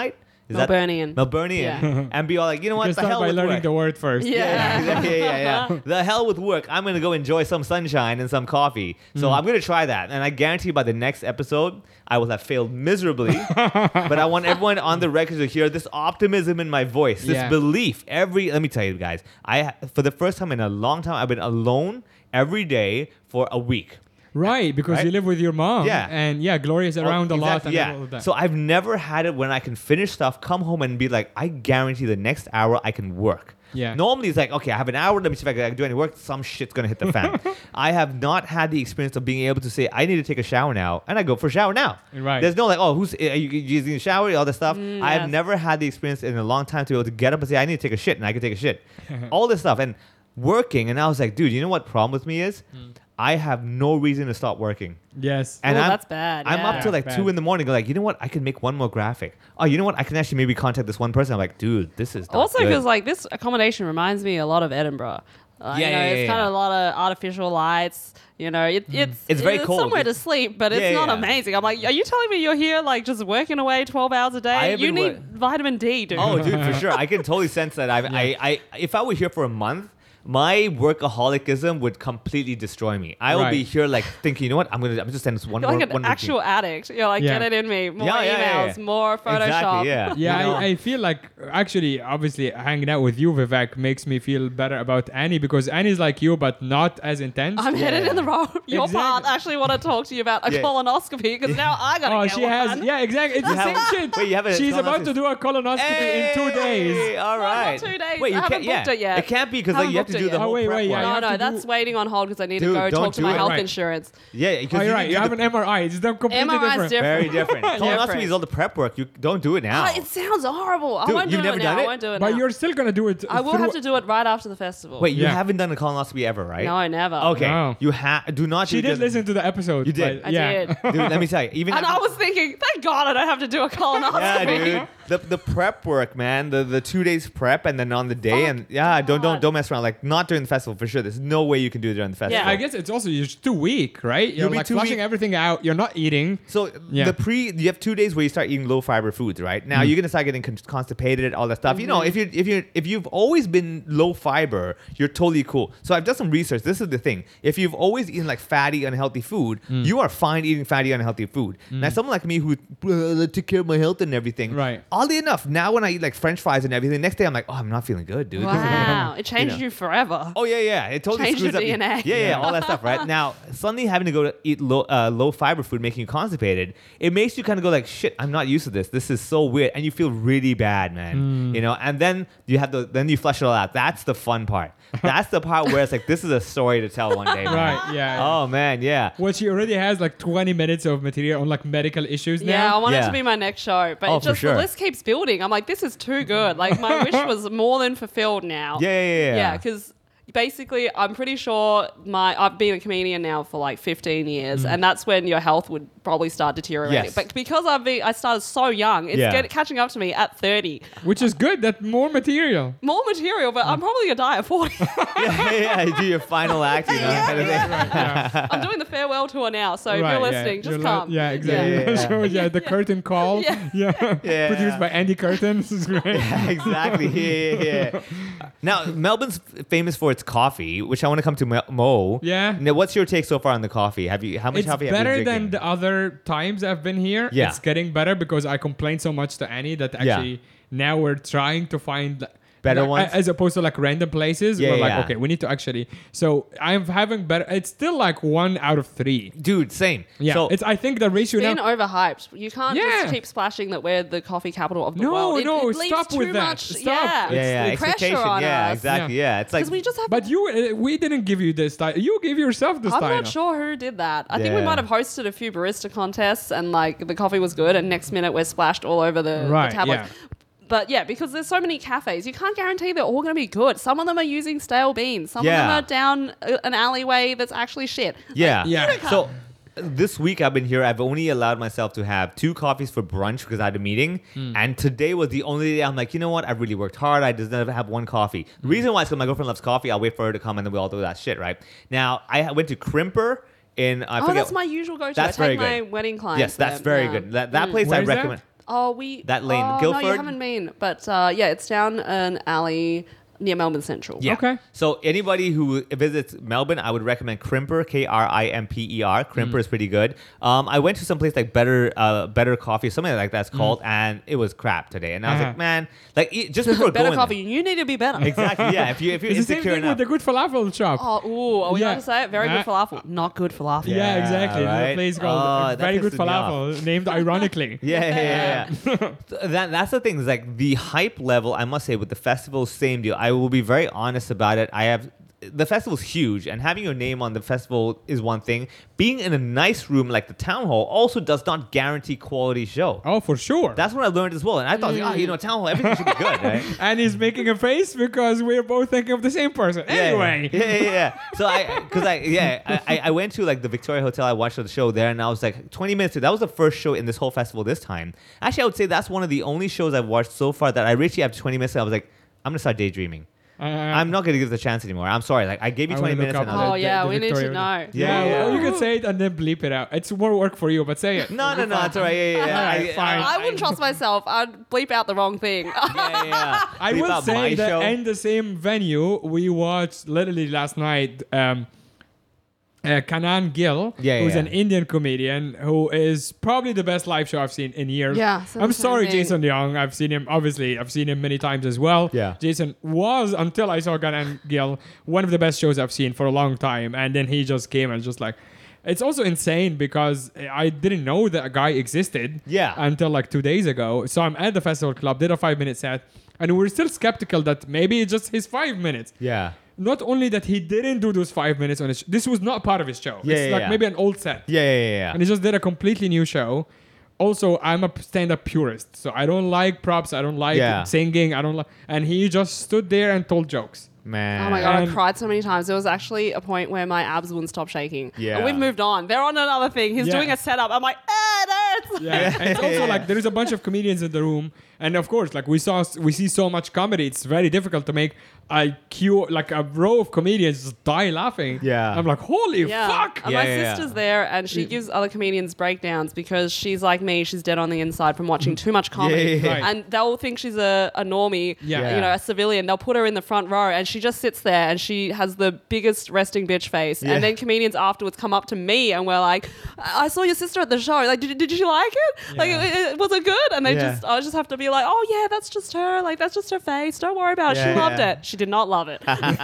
Is that- Melburnian. Melburnian. Yeah. And be all like, you know You what? can The start hell by with learning work. the word first. Yeah. Yeah, yeah, yeah, yeah. The hell with work. I'm gonna go enjoy some sunshine and some coffee. So I'm gonna try that, and I guarantee by the next episode, I will have failed miserably. But I want everyone on the record to hear this optimism in my voice, this Yeah. belief. Every let me tell you guys, I for the first time in a long time, I've been alone every day for a week. Right, because Right? you live with your mom. Yeah. And yeah, Gloria's around Oh, a lot. exactly, And yeah. all of that. So I've never had it when I can finish stuff, come home and be like, I guarantee the next hour I can work. Yeah. Normally it's like, okay, I have an hour, let me see if I can do any work. Some shit's gonna hit the fan. I have not had the experience of being able to say, I need to take a shower now, and I go for a shower now. Right. There's no like, oh, who's are you using a shower, all that stuff. Mm, I have yes. never had the experience in a long time to be able to get up and say, I need to take a shit, and I can take a shit. All this stuff and working, and I was like, dude, you know what problem with me is? I have no reason to stop working. yes. And Oh, I'm, that's bad, I'm yeah. up till like Bad. two in the morning. Like, you know what? I can make one more graphic. Oh, you know what? I can actually maybe contact this one person. I'm like, dude, this is not Also, good. because like this accommodation reminds me a lot of Edinburgh. Uh, Yeah, you know, yeah, it's yeah, kind yeah. of a lot of artificial lights. You know, it, it's It's very cold. somewhere to It's- sleep, but it's Yeah, not yeah. amazing. I'm like, are you telling me you're here like just working away twelve hours a I day? have You been need wor- vitamin D, dude. Oh, dude, for sure. I can totally sense that. I, I, I, if I were here for a month, my workaholicism would completely destroy me. I will Right. be here like thinking, you know what? I'm gonna, I'm just sending this one You're more, like an one more actual addict. You're like, Yeah. get it in me. More Yeah, yeah, yeah, emails, yeah. more Photoshop. Exactly, yeah. Yeah, You know? I, I feel like actually, obviously, hanging out with you, Vivek, makes me feel better about Annie because Annie's like you, but not as intense. I'm headed Yeah. in the wrong. Your Exactly. part actually want to talk to you about a Yeah. colonoscopy because now I gotta Oh, get she one. has. Yeah, exactly. It's the have- same shit. Wait, you have a She's about colonoscopy- to do a colonoscopy in two days. Hey, all No, not right. two days. Wait, you I can't. haven't Yeah, booked it yet. it can't be because like, Haven't you have to booked do it the yet. whole Oh, wait, prep wait, yeah, work. you No, have no, to that's do- waiting on hold because I need Dude, to go don't talk to do my it. health Right. insurance. Yeah, because Oh, you're right. You have an M R I. It's done completely M R I is different. different. Very different. Colonoscopy is all the prep work. You don't do it now. Ah, it sounds horrible. I Dude, won't you've do never it now. done I it? won't do it But now. you're still gonna do it. I will through- have to do it right after the festival. Wait, you Yeah. haven't done a colonoscopy ever, right? No, never. Okay. No. You have. Do not. She do did just- listen to the episode. You did. but I yeah. did. Dude, let me tell you. Even And I after- was thinking, thank God I don't have to do a colonoscopy. Yeah, dude. The the prep work, man. The the two days prep and then on the day Fuck and yeah, don't don't God. don't mess around. Like not during the festival for sure. There's no way you can do it during the festival. Yeah. I guess it's also you're just too weak, right? You're You'll be like too flushing weak. everything out. You're not eating. So Yeah. the pre, you have two days where you start eating low fiber foods, right? Now Mm. you're gonna start getting con- constipated, all that stuff. You know, Mm-hmm. if you if you if you've always been low fiber, you're totally cool. So I've done some research. This is the thing: if you've always eaten like fatty, unhealthy food, Mm. you are fine eating fatty, unhealthy food. Now someone like me who uh, took care of my health and everything, Right. Oddly enough, now when I eat like French fries and everything, next day I'm like, oh, I'm not feeling good, dude. 'Cause- Wow. It changed know. you forever. Oh yeah, yeah. It totally Changed screws your up D N A. Yeah, yeah, all that stuff, right? Now, suddenly having to go to eat low, uh, low fiber food, making you constipated, it makes you kind of go like, shit, I'm not used to this. This is so weird, and you feel really bad, man. You know, and then you have the then you flush it all out. That's the fun part. That's the part where it's like, this is a story to tell one day, man. Right. Yeah. Oh man, yeah. Well, she already has like twenty minutes of material on like medical issues now. Yeah, I want it Yeah. to be my next show, but Oh, it for just sure. the list keeps building. I'm like, this is too good. Like my wish was more than fulfilled now. Yeah, yeah, yeah, yeah. Yeah, because basically, I'm pretty sure my I've been a comedian now for like fifteen years, and that's when your health would probably start deteriorating. Yes. But because I've been, I started so young, it's Yeah. get, catching up to me at thirty. Which is good. That more material. More material, but I'm probably gonna die at forty. yeah, yeah, yeah. You do your final act, you know. kind of thing. I'm doing the farewell tour now, so if Right, you're yeah. listening, just You're li- come. yeah, exactly. Yeah, yeah, Sure, yeah, the curtain call. Yeah. Yeah. Yeah. Produced by Andy Curtin. This is great. Yeah, exactly. Yeah, yeah, yeah. Now, Melbourne's f- famous for its coffee, which I want to come to Mo- Mo. Yeah. Now, what's your take so far on the coffee? Have you how much It's coffee better have you been than drinking? the other times I've been here. Yeah. It's getting better because I complained so much to Annie that Yeah. actually now we're trying to find like, Better like, ones? as opposed to like random places. Yeah, we're yeah, like, yeah. okay, we need to actually. So I'm having better. It's still like one out of three. Dude, same. Yeah, So, it's. I think the ratio Been now. overhyped. You can't Yeah. just keep splashing that we're the coffee capital of the No, world. It, no, it leaves stop too with that. much. Stop. Yeah, yeah, yeah, pressure expectation. on Yeah, us. exactly. Yeah, it's like Because we just have. But you, uh, we didn't give you this style. You gave yourself the I'm style. not sure who did that. I think we Yeah. might have hosted a few barista contests, and like the coffee was good, and next minute we're splashed all over the, Right, the tablet. yeah. But yeah, because there's so many cafes, you can't guarantee they're all going to be good. Some of them are using stale beans. Some Yeah. of them are down a- an alleyway that's actually shit. yeah, Yeah. you So this week I've been here. I've only allowed myself to have two coffees for brunch because I had a meeting, Hmm. and today was the only day I'm like, you know what? I really worked hard. I just never have one coffee. Hmm. The reason why is because my girlfriend loves coffee. I'll wait for her to come and then we all do that shit, right? Now I went to Crimper in. I Oh, forget. that's my usual go-to. That's I take very my good. wedding clients. Yes, that's there. very Yeah. good. That, that Mm. place Where I is that? recommend. Oh, we That lane, Oh, no, Guildford? you haven't been, but uh, yeah, it's down an alley near Melbourne Central. Yeah. Okay. So anybody who visits Melbourne, I would recommend Crimper, K R I M P E R. Crimper Mm. is pretty good. Um, I went to some place like Better uh, Better Coffee, something like that's called, and it was crap today. And I was Mm. Uh-huh. like, man, like e- just before Better going coffee. You need to be better. there. Exactly. Yeah. If you if you're It's the same insecure thing enough. with the good falafel shop. Oh, ooh, are we Yeah. going to say it? Very Uh, good falafel. Not good falafel. yeah, Yeah, exactly. There's right? a place called Oh, uh, that Very Good pisses me off. Falafel, named ironically. Yeah, yeah, yeah. yeah. So that that's the thing. Is like the hype level. I must say, with the festival, same deal. I will be very honest about it. I have the festival's huge, and having your name on the festival is one thing. Being in a nice room like the town hall also does not guarantee quality show. Oh, for sure. That's what I learned as well. And I thought, oh, you know, town hall, everything should be good, right? and he's making a face because we're both thinking of the same person. Anyway. Yeah, yeah, yeah. yeah. So I, because I, yeah, I, I went to like the Victoria Hotel. I watched the show there, and I was like, twenty minutes. That was the first show in this whole festival this time. Actually, I would say that's one of the only shows I've watched so far that I reached after twenty minutes. And I was like, I'm gonna start daydreaming. Uh, I'm not gonna give this a chance anymore. I'm sorry. Like I gave you I twenty wanna look minutes. And up I was Oh, like, yeah, the we need to Victoria- know. Yeah, Yeah, yeah. well, you could say it and then bleep it out. It's more work for you, but say it. no, no, no. It's all right. Yeah, yeah. yeah. Alright, I- fine. I wouldn't trust myself. I'd bleep out the wrong thing. Yeah, yeah, yeah. I Bleep will out my say that show. in the same venue, we watched literally last night um, uh, Kanan Gill, Yeah, who's yeah. an Indian comedian who is probably the best live show I've seen in years. Yeah, so I'm the same sorry, thing. Jason Young. I've seen him, obviously, I've seen him many times as well. Yeah. Jason was, until I saw Kanan Gill, one of the best shows I've seen for a long time. And then he just came and just like, it's also insane because I didn't know that a guy existed Yeah. until like two days ago. So I'm at the festival club, did a five minute set, and we we're still skeptical that maybe it's just his five minutes. Yeah. Not only that he didn't do those five minutes on his, this was not part of his show. Yeah, it's yeah, like yeah. maybe an old set, Yeah, yeah, yeah. yeah. and he just did a completely new show. Also, I'm a stand-up purist, so I don't like props. I don't like Yeah. singing. I don't like, and he just stood there and told jokes. Man. Oh my god, And- I cried so many times. There was actually a point where my abs wouldn't stop shaking. Yeah. And we've moved on. They're on another thing. He's Yeah. doing a setup. I'm like, ah, it hurts. Yeah, and it's also like there is a bunch of comedians in the room, and of course, like we saw, we see so much comedy. It's very difficult to make a queue, like a row of comedians just die laughing. Yeah. I'm like, holy Yeah. fuck! And Yeah, my yeah, yeah. sister's there, and she gives other comedians breakdowns because she's like me. She's dead on the inside from watching too much comedy. Yeah, yeah, yeah. Right. And they'll think she's a, a normie, Yeah. you know, a civilian. They'll put her in the front row, and she just sits there, and she has the biggest resting bitch face. Yeah. And then comedians afterwards come up to me, and we're like, "I saw your sister at the show. Like, did, did you like it? Like, Yeah. it, it- was it good?" And they Yeah. just, I just have to be like, "Oh yeah, that's just her. Like, that's just her face. Don't worry about it. Yeah, she loved yeah. it. She did not love it.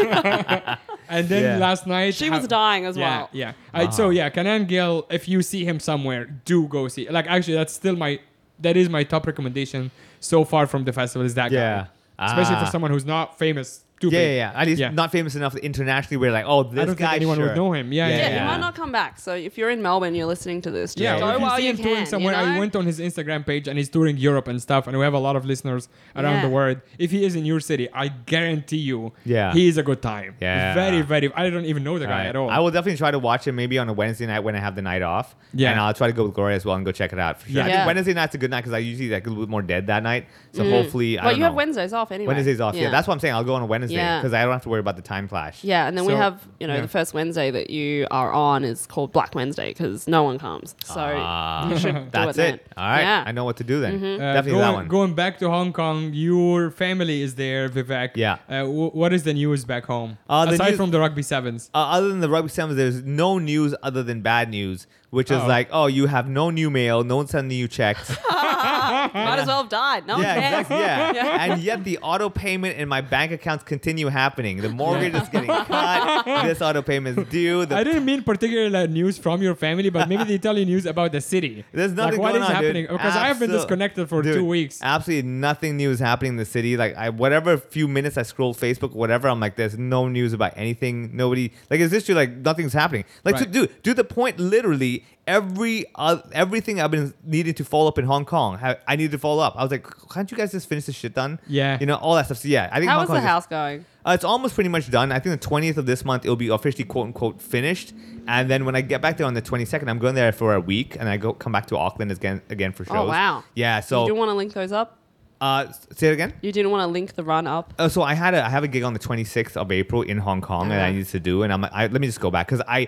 And then Yeah. last night She how- was dying as yeah, well." Yeah. I, so yeah, Kanan Gill. If you see him somewhere, do go see. Like actually, that's still my that is my top recommendation so far from the festival. Is that Yeah. guy, especially Ah. for someone who's not famous. Too Yeah, big. yeah, yeah. At least Yeah. not famous enough internationally. We're like, oh, this I don't guy. think anyone sure. would know him. Yeah, Yeah, yeah. he Yeah. might not come back. So if you're in Melbourne, you're listening to this. Just Yeah, go or if you while see you him can. touring somewhere, you know? I went on his Instagram page and he's touring Europe and stuff, and we have a lot of listeners around Yeah. the world. If he is in your city, I guarantee you, Yeah. he is a good time. Yeah. very, very. I don't even know the guy Right. at all. I will definitely try to watch it maybe on a Wednesday night when I have the night off. Yeah. And I'll try to go with Gloria as well and go check it out. For sure. Yeah. I think Yeah. Wednesday night's a good night because I usually like a little bit more dead that night. So hopefully, I But don't you have know. Wednesdays off anyway. Wednesdays off. Yeah. That's what I'm saying. I'll go on a Wednesday Yeah. because I don't have to worry about the time clash. Yeah, and then we So- have, you know, yeah. the first Wednesday that you are on is called Black Wednesday because no one comes. So Ah, you should do That's it. then. it. All right. Yeah. I know what to do then. Uh, Definitely going, that one. going back to Hong Kong, your family is there, Vivek. Yeah. Uh, w- what is the news back home? Uh, the Aside news- from the rugby sevens. Uh, other than the rugby sevens, there's no news other than bad news, which is Oh. like, oh, you have no new mail, no one's sending you checks. Might as well have died. No one yeah, cares. exactly. Yeah. Yeah. And yet the auto payment in my bank accounts continue happening. The mortgage is getting cut. This auto payment is due. The I didn't mean particular news from your family, but maybe they tell you news about the city. There's nothing like, what going is on, happening? dude. Because I have been Absol- disconnected for Dude, two weeks. Absolutely nothing new is happening in the city. Like I, whatever few minutes I scroll Facebook, whatever, I'm like, there's no news about anything. Nobody like is this true? Like nothing's happening. Like Right. to do to the point, literally every uh, everything I've been needing to follow up in Hong Kong, ha- I needed to follow up. I was like, can't you guys just finish this shit done? Yeah. you know all that stuff. So yeah, I think How Hong is Kong the is just- house going? Uh, it's almost pretty much done. I think the twentieth of this month it'll be officially quote unquote finished. And then when I get back there on the twenty-second, I'm going there for a week, and I go come back to Auckland again again for shows. Oh, wow. Yeah. you So didn't want to link those up? uh, s- say it again. You didn't want to link the run up? Uh, so I had a I have a gig on the twenty-sixth of April in Hong Kong that I Uh-huh. need to do, and I'm like, I, let me just go back because I.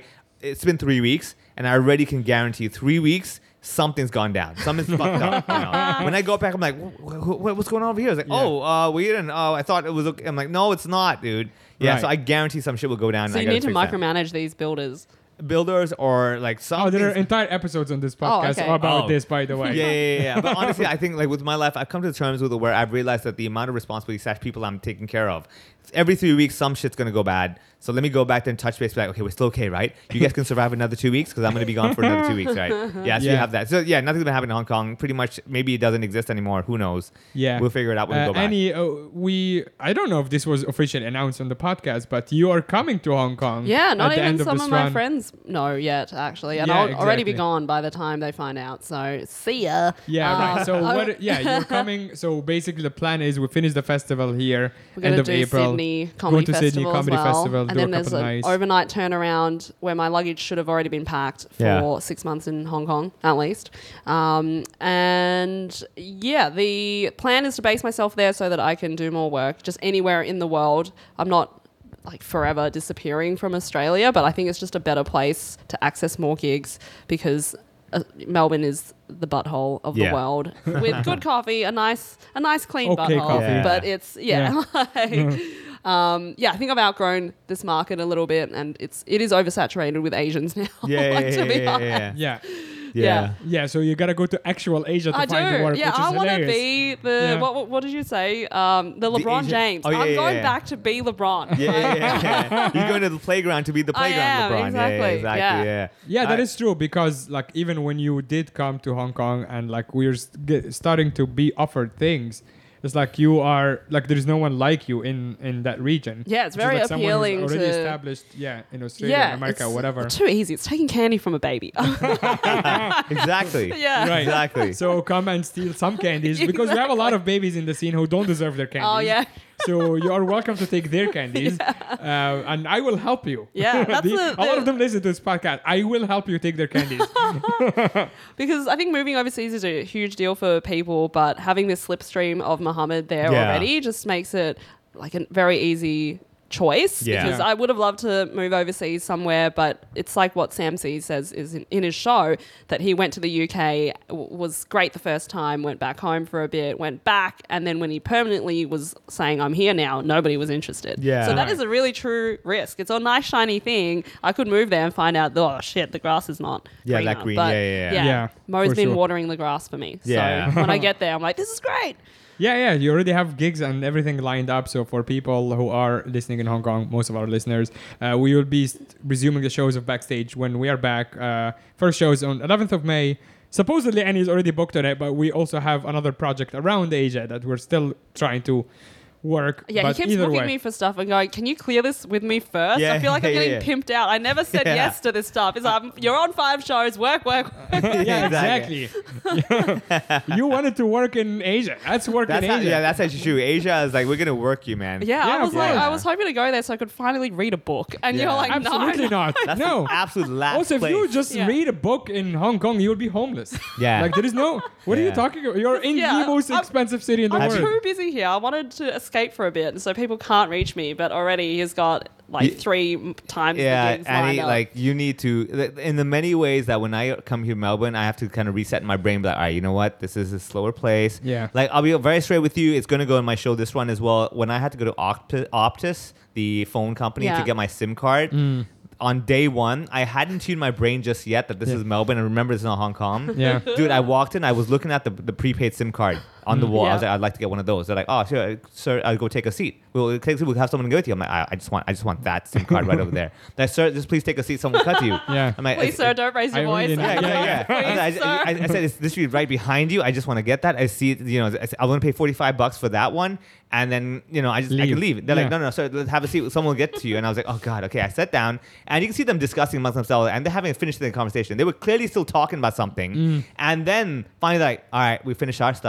it's been three weeks, and I already can guarantee three weeks. Something's gone down. Something's fucked up. You know? When I go back, I'm like, "Wh- wh- what's going on over here? It's like, Yeah. oh, uh, we didn't. Oh, I thought it was okay. I'm like, no, it's not, dude. Yeah, Right. so I guarantee some shit will go down. So and I you gotta need to fix that. micromanage these builders. Builders or like some. Oh, there are things- entire episodes on this podcast okay. about Oh. this, by the way. Yeah, yeah, yeah, yeah. But honestly, I think like with my life, I've come to terms with it where I've realized that the amount of responsibility slash people I'm taking care of, every three weeks, some shit's gonna go bad. So let me go back there and touch base. Be like, okay, we're still okay, right? You guys can survive another two weeks because I'm gonna be gone for another two weeks, right? Yeah, so you Yeah. have that. So yeah, nothing's gonna happen in Hong Kong. Pretty much, maybe it doesn't exist anymore. Who knows? Yeah. We'll figure it out when we Uh, go back. Annie, uh, we I don't know if this was officially announced on the podcast, but you are coming to Hong Kong. Yeah, at not the even end of some this of my run. friends know yet, actually. And Yeah, I'll already be exactly. gone by the time they find out. So see ya. Yeah, Um, right. So I- what? Yeah, you're coming. So basically, the plan is we finish the festival here We're end going to of do April. Sydney Comedy Going to Festival Sydney as Comedy well. Festival, and do then a there's couple an nights. overnight turnaround where my luggage should have already been packed for Yeah. six months in Hong Kong, at least. Um, and yeah, the plan is to base myself there so that I can do more work just anywhere in the world. I'm not like forever disappearing from Australia, but I think it's just a better place to access more gigs because uh, Melbourne is the butthole of Yeah. the world with good coffee, a nice, a nice clean Okay butthole. coffee. Yeah. But it's yeah, like, um, yeah. I think I've outgrown this market a little bit, and it's it is oversaturated with Asians now. Yeah, yeah, like, yeah, to be yeah, yeah, honest. Yeah, yeah. yeah. So you gotta go to actual Asia to I find the do. work, Yeah, which is I want to hilarious. be the Yeah. what, what? What did you say? Um, the LeBron Asian- James. Oh, yeah, I'm yeah, going yeah. back to be LeBron. Yeah, yeah, yeah, yeah. You're going to the playground to be the I playground am, LeBron. Yeah, exactly, yeah, exactly. yeah. Yeah, Yeah, that I- is true because like even when you did come to Hong Kong and like we're st- get, starting to be offered things, it's like you are like there's no one like you in in that region. Yeah, it's Which is very like someone who's appealing already to- established. Yeah, in Australia, Yeah, America, it's whatever. Too easy. It's taking candy from a baby. exactly. yeah. Right. Exactly. So come and steal some candies because we have a lot of babies in the scene who don't deserve their candies. Oh yeah. So you are welcome to take their candies, uh, and I will help you. Yeah, that's The- the- a lot the- of them listen to this podcast. I will help you take their candies. Because I think moving overseas is a huge deal for people, but having this slipstream of Muhammad there Yeah. already just makes it like a very easy choice. Yeah. Because Yeah. I would have loved to move overseas somewhere, but it's like what Sam C says is in, in his show that he went to the U K, w- was great the first time, went back home for a bit, went back, and then when he permanently was saying, I'm here now, nobody was interested. Yeah. So that is a really true risk. It's a nice, shiny thing. I could move there and find out, oh shit, the grass is not Yeah, greener. that green. But Yeah, yeah, yeah. Yeah, Mo's for been sure. watering the grass for me. Yeah. So when I get there, I'm like, this is great. Yeah, yeah, you already have gigs and everything lined up. So for people who are listening in Hong Kong, most of our listeners, uh, we will be st- resuming the shows of Backstage when we are back. Uh, first shows on eleventh of May. Supposedly Annie is already booked on it, but we also have another project around Asia that we're still trying to work. Yeah, but he keeps either booking way. me for stuff and going, can you clear this with me first? Yeah, I feel like I'm yeah, getting yeah. pimped out. I never said Yeah. yes to this stuff. It's like, you're on five shows, work, work, work. Yeah, exactly. you wanted to work in Asia. That's work That's in how, Asia. yeah, that's actually true. Asia is like, we're going to work you, man. Yeah, Yeah, I was of like, course. I was hoping to go there so I could finally read a book. And Yeah. you're like, Absolutely no. not. That's no. the absolute last Also, if place. you just Yeah. read a book in Hong Kong, you will be homeless. Yeah. Like there is no. What are you Yeah. talking about? You're in Yeah, the most I'm- expensive city in the I'm world. too busy here. I wanted to escape for a bit, so people can't reach me. But already he's got like Ye- three m- times Yeah, the gigs Annie, lined up. like you need to, th- in the many ways that when I come here, Melbourne, I have to kind of reset my brain. Be like, all right, you know what? This is a slower place. Yeah. Like I'll be very straight with you. It's going to go in my show this one as well. When I had to go to Opti- Optus, the phone company, Yeah. to get my SIM card. On day one, I hadn't tuned my brain just yet that this Yeah. is Melbourne, and remember, it's not Hong Kong. Yeah. Dude, I walked in, I was looking at the, the prepaid SIM card on the wall. I was Yeah. like, I'd like to get one of those. They're like, oh, sure, sir, I'll go take a seat. We'll, take a seat, we'll have someone go with you. I'm like, I, I just want I just want that SIM card right over there. They're like, sir, just please take a seat. Someone will cut to you. Yeah. I'm like, Please, I- sir, don't raise your I voice. really yeah, need- yeah, yeah. Please, I, sir. I, I, I said, it's this right behind you. I just want to get that. I see it, you know, I, said, I want to pay forty-five bucks for that one. And then, you know, I just, I Leave. can leave. They're Yeah. like, no, no, sir, let's have a seat. Someone will get to you. And I was like, oh, God, okay. I sat down and you can see them discussing amongst themselves and they haven't finished the conversation. They were clearly still talking about something. Mm. And then finally, like, all right, we finished our stuff. Let's go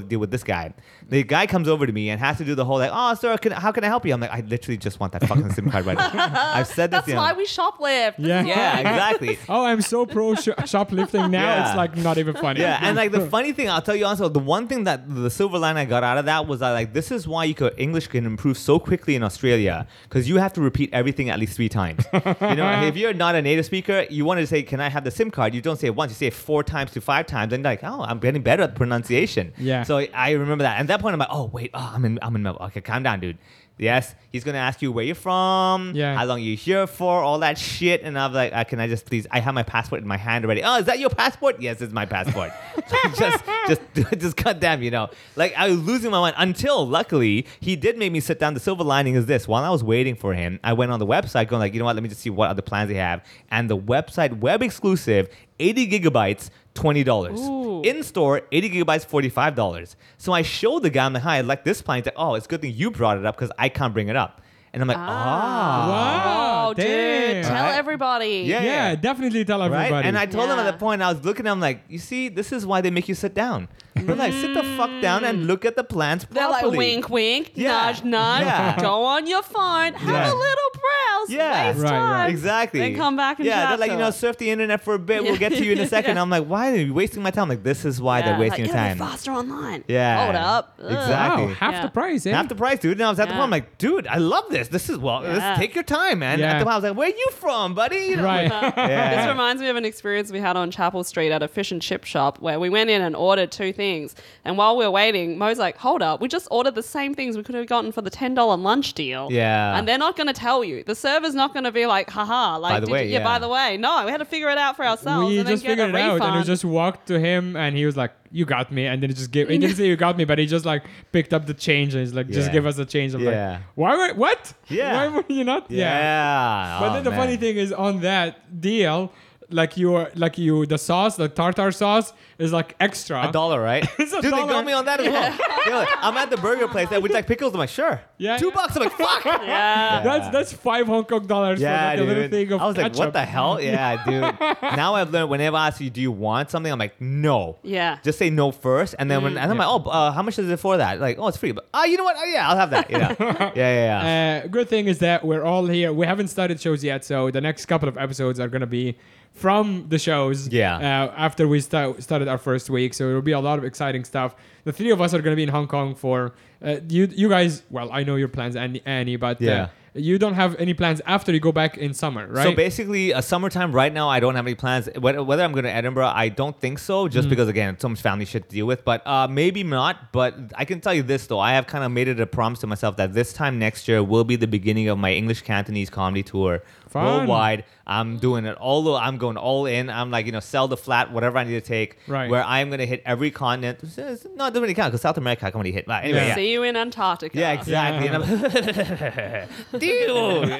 to deal with this guy. The guy comes over to me and has to do the whole like, oh, sir, can, how can I help you? I'm like, I literally just want that fucking SIM card right now. I've said this. That's you know. why we shoplift. This Yeah. is Yeah, why. exactly. Oh, I'm so pro sh- shoplifting now. Yeah. It's like not even funny. Yeah, and like the funny thing, I'll tell you also, the one thing that the silver line I got out of that was that like this is why you could English can improve so quickly in Australia because you have to repeat everything at least three times. You know, if you're not a native speaker, you want to say, "Can I have the SIM card?" You don't say it once, you say it four times to five times, and like, oh, I'm getting better at pronunciation. Yeah. So I remember that. And at that point, I'm like, oh wait, oh, I'm in, I'm in Melbourne. Okay, calm down, dude. Yes, he's gonna ask you where you're from, Yeah. how long you're here for, all that shit, and I'm like, uh, can I just please? I have my passport in my hand already. Oh, is that your passport? Yes, it's my passport. just, just, just goddamn, you know, like I was losing my mind until luckily he did make me sit down. The silver lining is this: while I was waiting for him, I went on the website, going like, you know what? Let me just see what other plans they have, and the website web exclusive, eighty gigabytes. twenty dollars. Ooh. In store, eighty gigabytes, forty-five dollars. So I showed the guy, I'm like, hi, I like this plan. He's like, oh, it's a good thing you brought it up because I can't bring it up. And I'm like, ah. Wow. Oh, dude, damn. tell Right? everybody. Yeah. Yeah, definitely tell everybody. Right? And I told him at Yeah. that point, I was looking at him like, you see, this is why they make you sit down. They're like, sit the fuck down and look at the plans They're properly. like wink, wink, Yeah. nudge, nudge. Yeah. Go on your phone, have Yeah. a little browse, Yeah. waste Right, time, right. Exactly. then come back and yeah, chat they're like, to you know, us. surf the internet for a bit. We'll Yeah. get to you in a second. Yeah. I'm like, why are you wasting my time? Like, this is why Yeah, they're wasting like, your it'll be time. faster online. Yeah. Hold up. Ugh. Exactly. Wow, half Yeah. the price, eh? Half the price, dude. And I was at the Yeah. point, I'm like, dude, I love this. This is, well, Yeah. let's take your time, man. Yeah. At the point, I was like, where you from, buddy? You know, Right. Yeah. This reminds me of an experience we had on Chapel Street at a fish and chip shop where we went in and ordered two things. And while we were waiting, Mo's like, hold up, we just ordered the same things we could have gotten for the ten dollars lunch deal. Yeah. And they're not going to tell you. The server's not going to be like, haha, like, By the did way, you, yeah, yeah. by the way. No, we had to figure it out for ourselves. we and then just get figured a it out, and we refund. just walked to him, and he was like, "You got me," and then he just gave. He didn't say you got me, but he just like picked up the change, and he's like, "Just Yeah. give us the change." I'm Yeah. like, "Why? Were, what? Yeah. Why were you not?" Yeah. But Oh, then the man. funny thing is, on that deal, like you, like you, the sauce, the tartar sauce is like extra. A dollar, right? It's a Dude, dollar. they got me on that as well. They're like, I'm at the burger place. Would you like pickles? I'm like, sure. Yeah, Two yeah. bucks. I'm like, fuck. Yeah. That's that's five Hong Kong dollars Yeah, for like a little dude. thing of I was like, ketchup. what the hell? Yeah, dude. Now I've learned whenever I ask you, do you want something? I'm like, no. Yeah. Just say no first, and then when and I'm like, oh, uh, how much is it for that? Like, oh, it's free. But ah, you know what? Oh, yeah, I'll have that. Yeah, yeah, yeah. yeah. Uh, good thing is that we're all here. We haven't started shows yet, so the next couple of episodes are gonna be from the shows. Yeah. Uh, after we start started our first week, so there will be a lot of exciting stuff. The three of us are gonna be in Hong Kong for uh, you. You guys, well, I know your plans, Annie, Annie but uh, Yeah. you don't have any plans after you go back in summer, right? So basically, uh, summertime right now, I don't have any plans. Whether, whether I'm going to Edinburgh, I don't think so, Mm. just because, again, so much family shit to deal with. But uh, maybe not. But I can tell you this, though. I have kind of made it a promise to myself that this time next year will be the beginning of my English Cantonese comedy tour Fun. worldwide. I'm doing it all. I'm going all in. I'm like, you know, sell the flat, whatever I need to take. Right. Where I'm going to hit every continent. It's- it's- No, it doesn't really count because South America I can only hit. But anyway, Yeah. yeah. See you in Antarctica. Yeah, exactly. Yeah. And I'm Dude.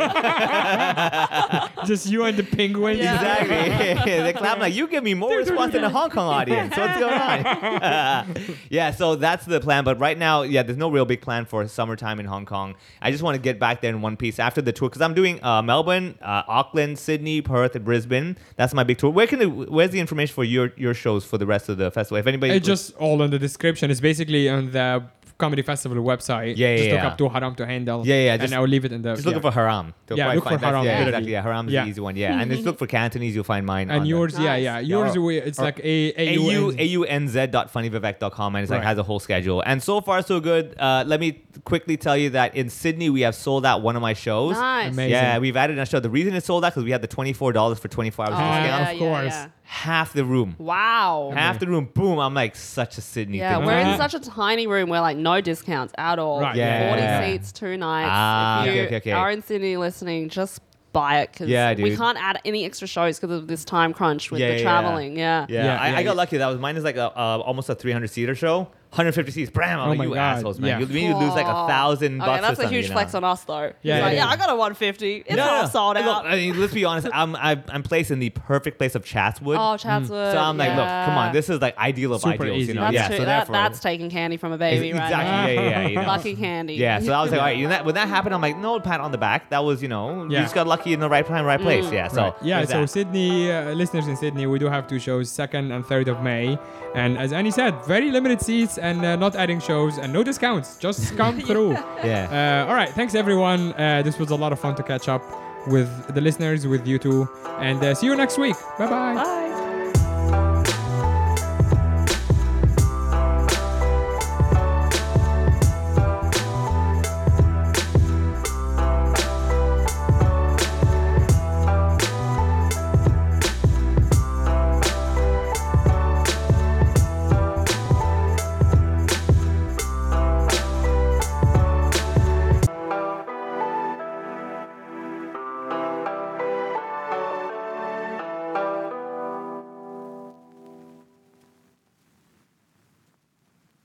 Just you and the penguins. Yeah. Exactly. They clap like, you give me more response than the Hong Kong audience. What's going on? Yeah, so that's the plan. But right now, yeah, there's no real big plan for summertime in Hong Kong. I just want to get back there in one piece after the tour because I'm doing uh, Melbourne, uh, Auckland, Sydney, Perth, and Brisbane. That's my big tour. Where can it, where's the information for your your shows for the rest of the festival? If anybody, It's just all in the description. It's basically on the comedy festival website. Yeah, yeah, Just look yeah. up to Haram to Handle. Yeah, yeah, And just- I'll leave it in the. just yeah. looking for Haram. They'll Yeah, probably look for find that. Haram, Yeah, literally. exactly. Yeah, Haram's Yeah. the easy one. Yeah, and just look for Cantonese. You'll find mine. And on yours, there. yeah, Nice. yeah. Yeah, Yours, or- we- it's like a A U A A U N Z dot funnyvivek dot com and it's like Right. has a whole schedule. And so far so good. Uh, let me quickly tell you that in Sydney we have sold out one of my shows. Nice. Amazing. Yeah, we've added a show. The reason it's sold out because we had the twenty-four dollars for twenty-four hours Oh, Ah, discount. yeah, of yeah, course. yeah. Half the room. Wow. Half the room. Boom. I'm like such a Sydney Yeah, thing. we're in Uh-huh. such a tiny room where like no discounts at all. Right. Yeah. forty seats, two nights. Ah, if you okay, okay, okay. are in Sydney listening, just buy it because Yeah, we dude. can't add any extra shows because of this time crunch with Yeah, the yeah, yeah. traveling. Yeah. Yeah, Yeah, I, yeah, I got yeah. lucky. That was mine is like a uh, almost a three hundred seater show. one hundred fifty seats. Bam! I'm Oh like, my you God, assholes, man. yeah. You, you lose like a Oh. thousand bucks. Okay, that's or a something, huge you know? flex on us though. Yeah, He's yeah, like, yeah, yeah. I got a one fifty. It's No, no, half no. sold Look, out. I mean, let's be honest. I'm I've, I'm placed in the perfect place of Chatswood. Oh, Chatswood. So I'm like, look, yeah. come on, this is like ideal of Super ideals, easy. you know? That's yeah, true. so that, therefore, that's taking candy from a baby, Ex- right? exactly, now. yeah, yeah, yeah, you know. Lucky candy. Yeah, so I was like, all right, you know, when that happened, I'm like, no pat on the back. That was, you know, you Yeah. just got lucky in the right time, right place. Mm. Yeah, so Right. Yeah, there's so that. Sydney, uh, listeners in Sydney, we do have two shows, second and third of May. And as Annie said, very limited seats and uh, not adding shows and no discounts. Just come through. Yeah. Uh, all right. Thanks, everyone. Uh, this was a lot of fun to catch up with the listeners, with you two. And uh, see you next week. Bye-bye. Bye.